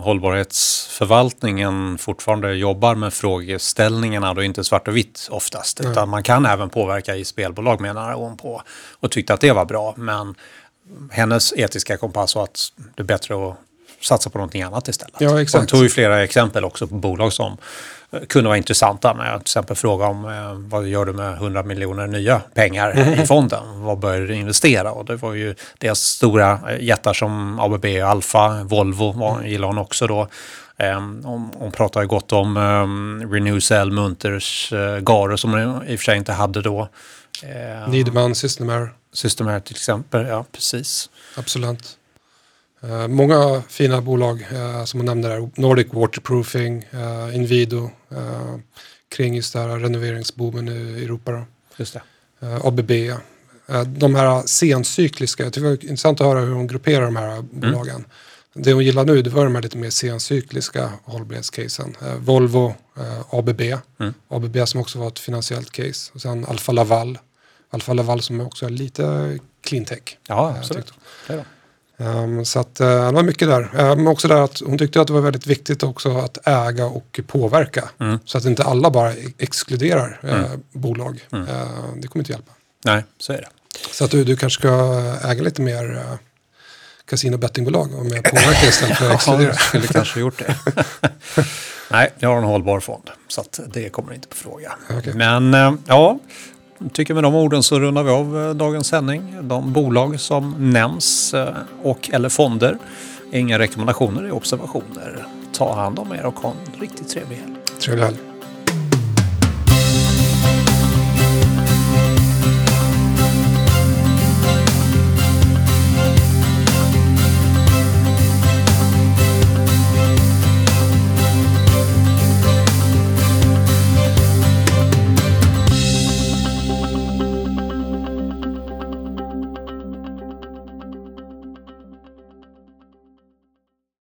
hållbarhetsförvaltningen fortfarande jobbar med frågeställningarna och inte svart och vitt oftast. Nej. Utan man kan även påverka i spelbolag menar hon på och tyckte att det var bra. Men hennes etiska kompass var att det är bättre att satsa på någonting annat istället. Ja, exakt. Hon tog ju flera exempel också på bolag som eh, kunde vara intressanta. När jag till exempel frågade om eh, vad gör du med hundra miljoner nya pengar Mm. i fonden? Vad bör du investera? Och det var ju deras stora eh, jättar som A B B, Alfa, Volvo var, Mm. gillar hon också då. Um, hon, hon pratar ju gott om um, Renewcell, Munters, uh, Garo som hon i och för sig inte hade då. Uh, Nederman, Systemair, Systemair till exempel, ja precis. Absolut. Uh, många fina bolag uh, som man nämnde där. Nordic Waterproofing, uh, Inwido, uh, kring just där renoveringsboomen i Europa. Då. Just det. Uh, A B B. Uh, de här sencykliska, jag tycker det var intressant att höra hur hon grupperar de här bolagen. Mm. Det hon gillar nu, det var de här lite mer sencykliska hållbarhetscasen. Uh, Volvo, uh, A B B. Mm. A B B som också var ett finansiellt case. Och sen Alfa Laval. Alfa Laval som också är lite cleantech. Ja, absolut. Uh, Um, så att uh, det var mycket där. Men um, också där att hon tyckte att det var väldigt viktigt också att äga och påverka. Mm. Så att inte alla bara exkluderar uh, mm. bolag. Mm. Uh, det kommer inte hjälpa. Nej, så är det. Så att du, du kanske ska äga lite mer uh, casino bettingbolag och mer påverka istället för att exkludera. Ja, jag skulle kanske gjort det. Nej, jag har en hållbar fond. Så att det kommer inte på fråga. Okay. Men uh, ja... Tycker med de orden så rundar vi av dagens sändning. De bolag som nämns och eller fonder är inga rekommendationer, det är observationer. Ta hand om er och ha en riktigt trevlig helg. Trevlig helg.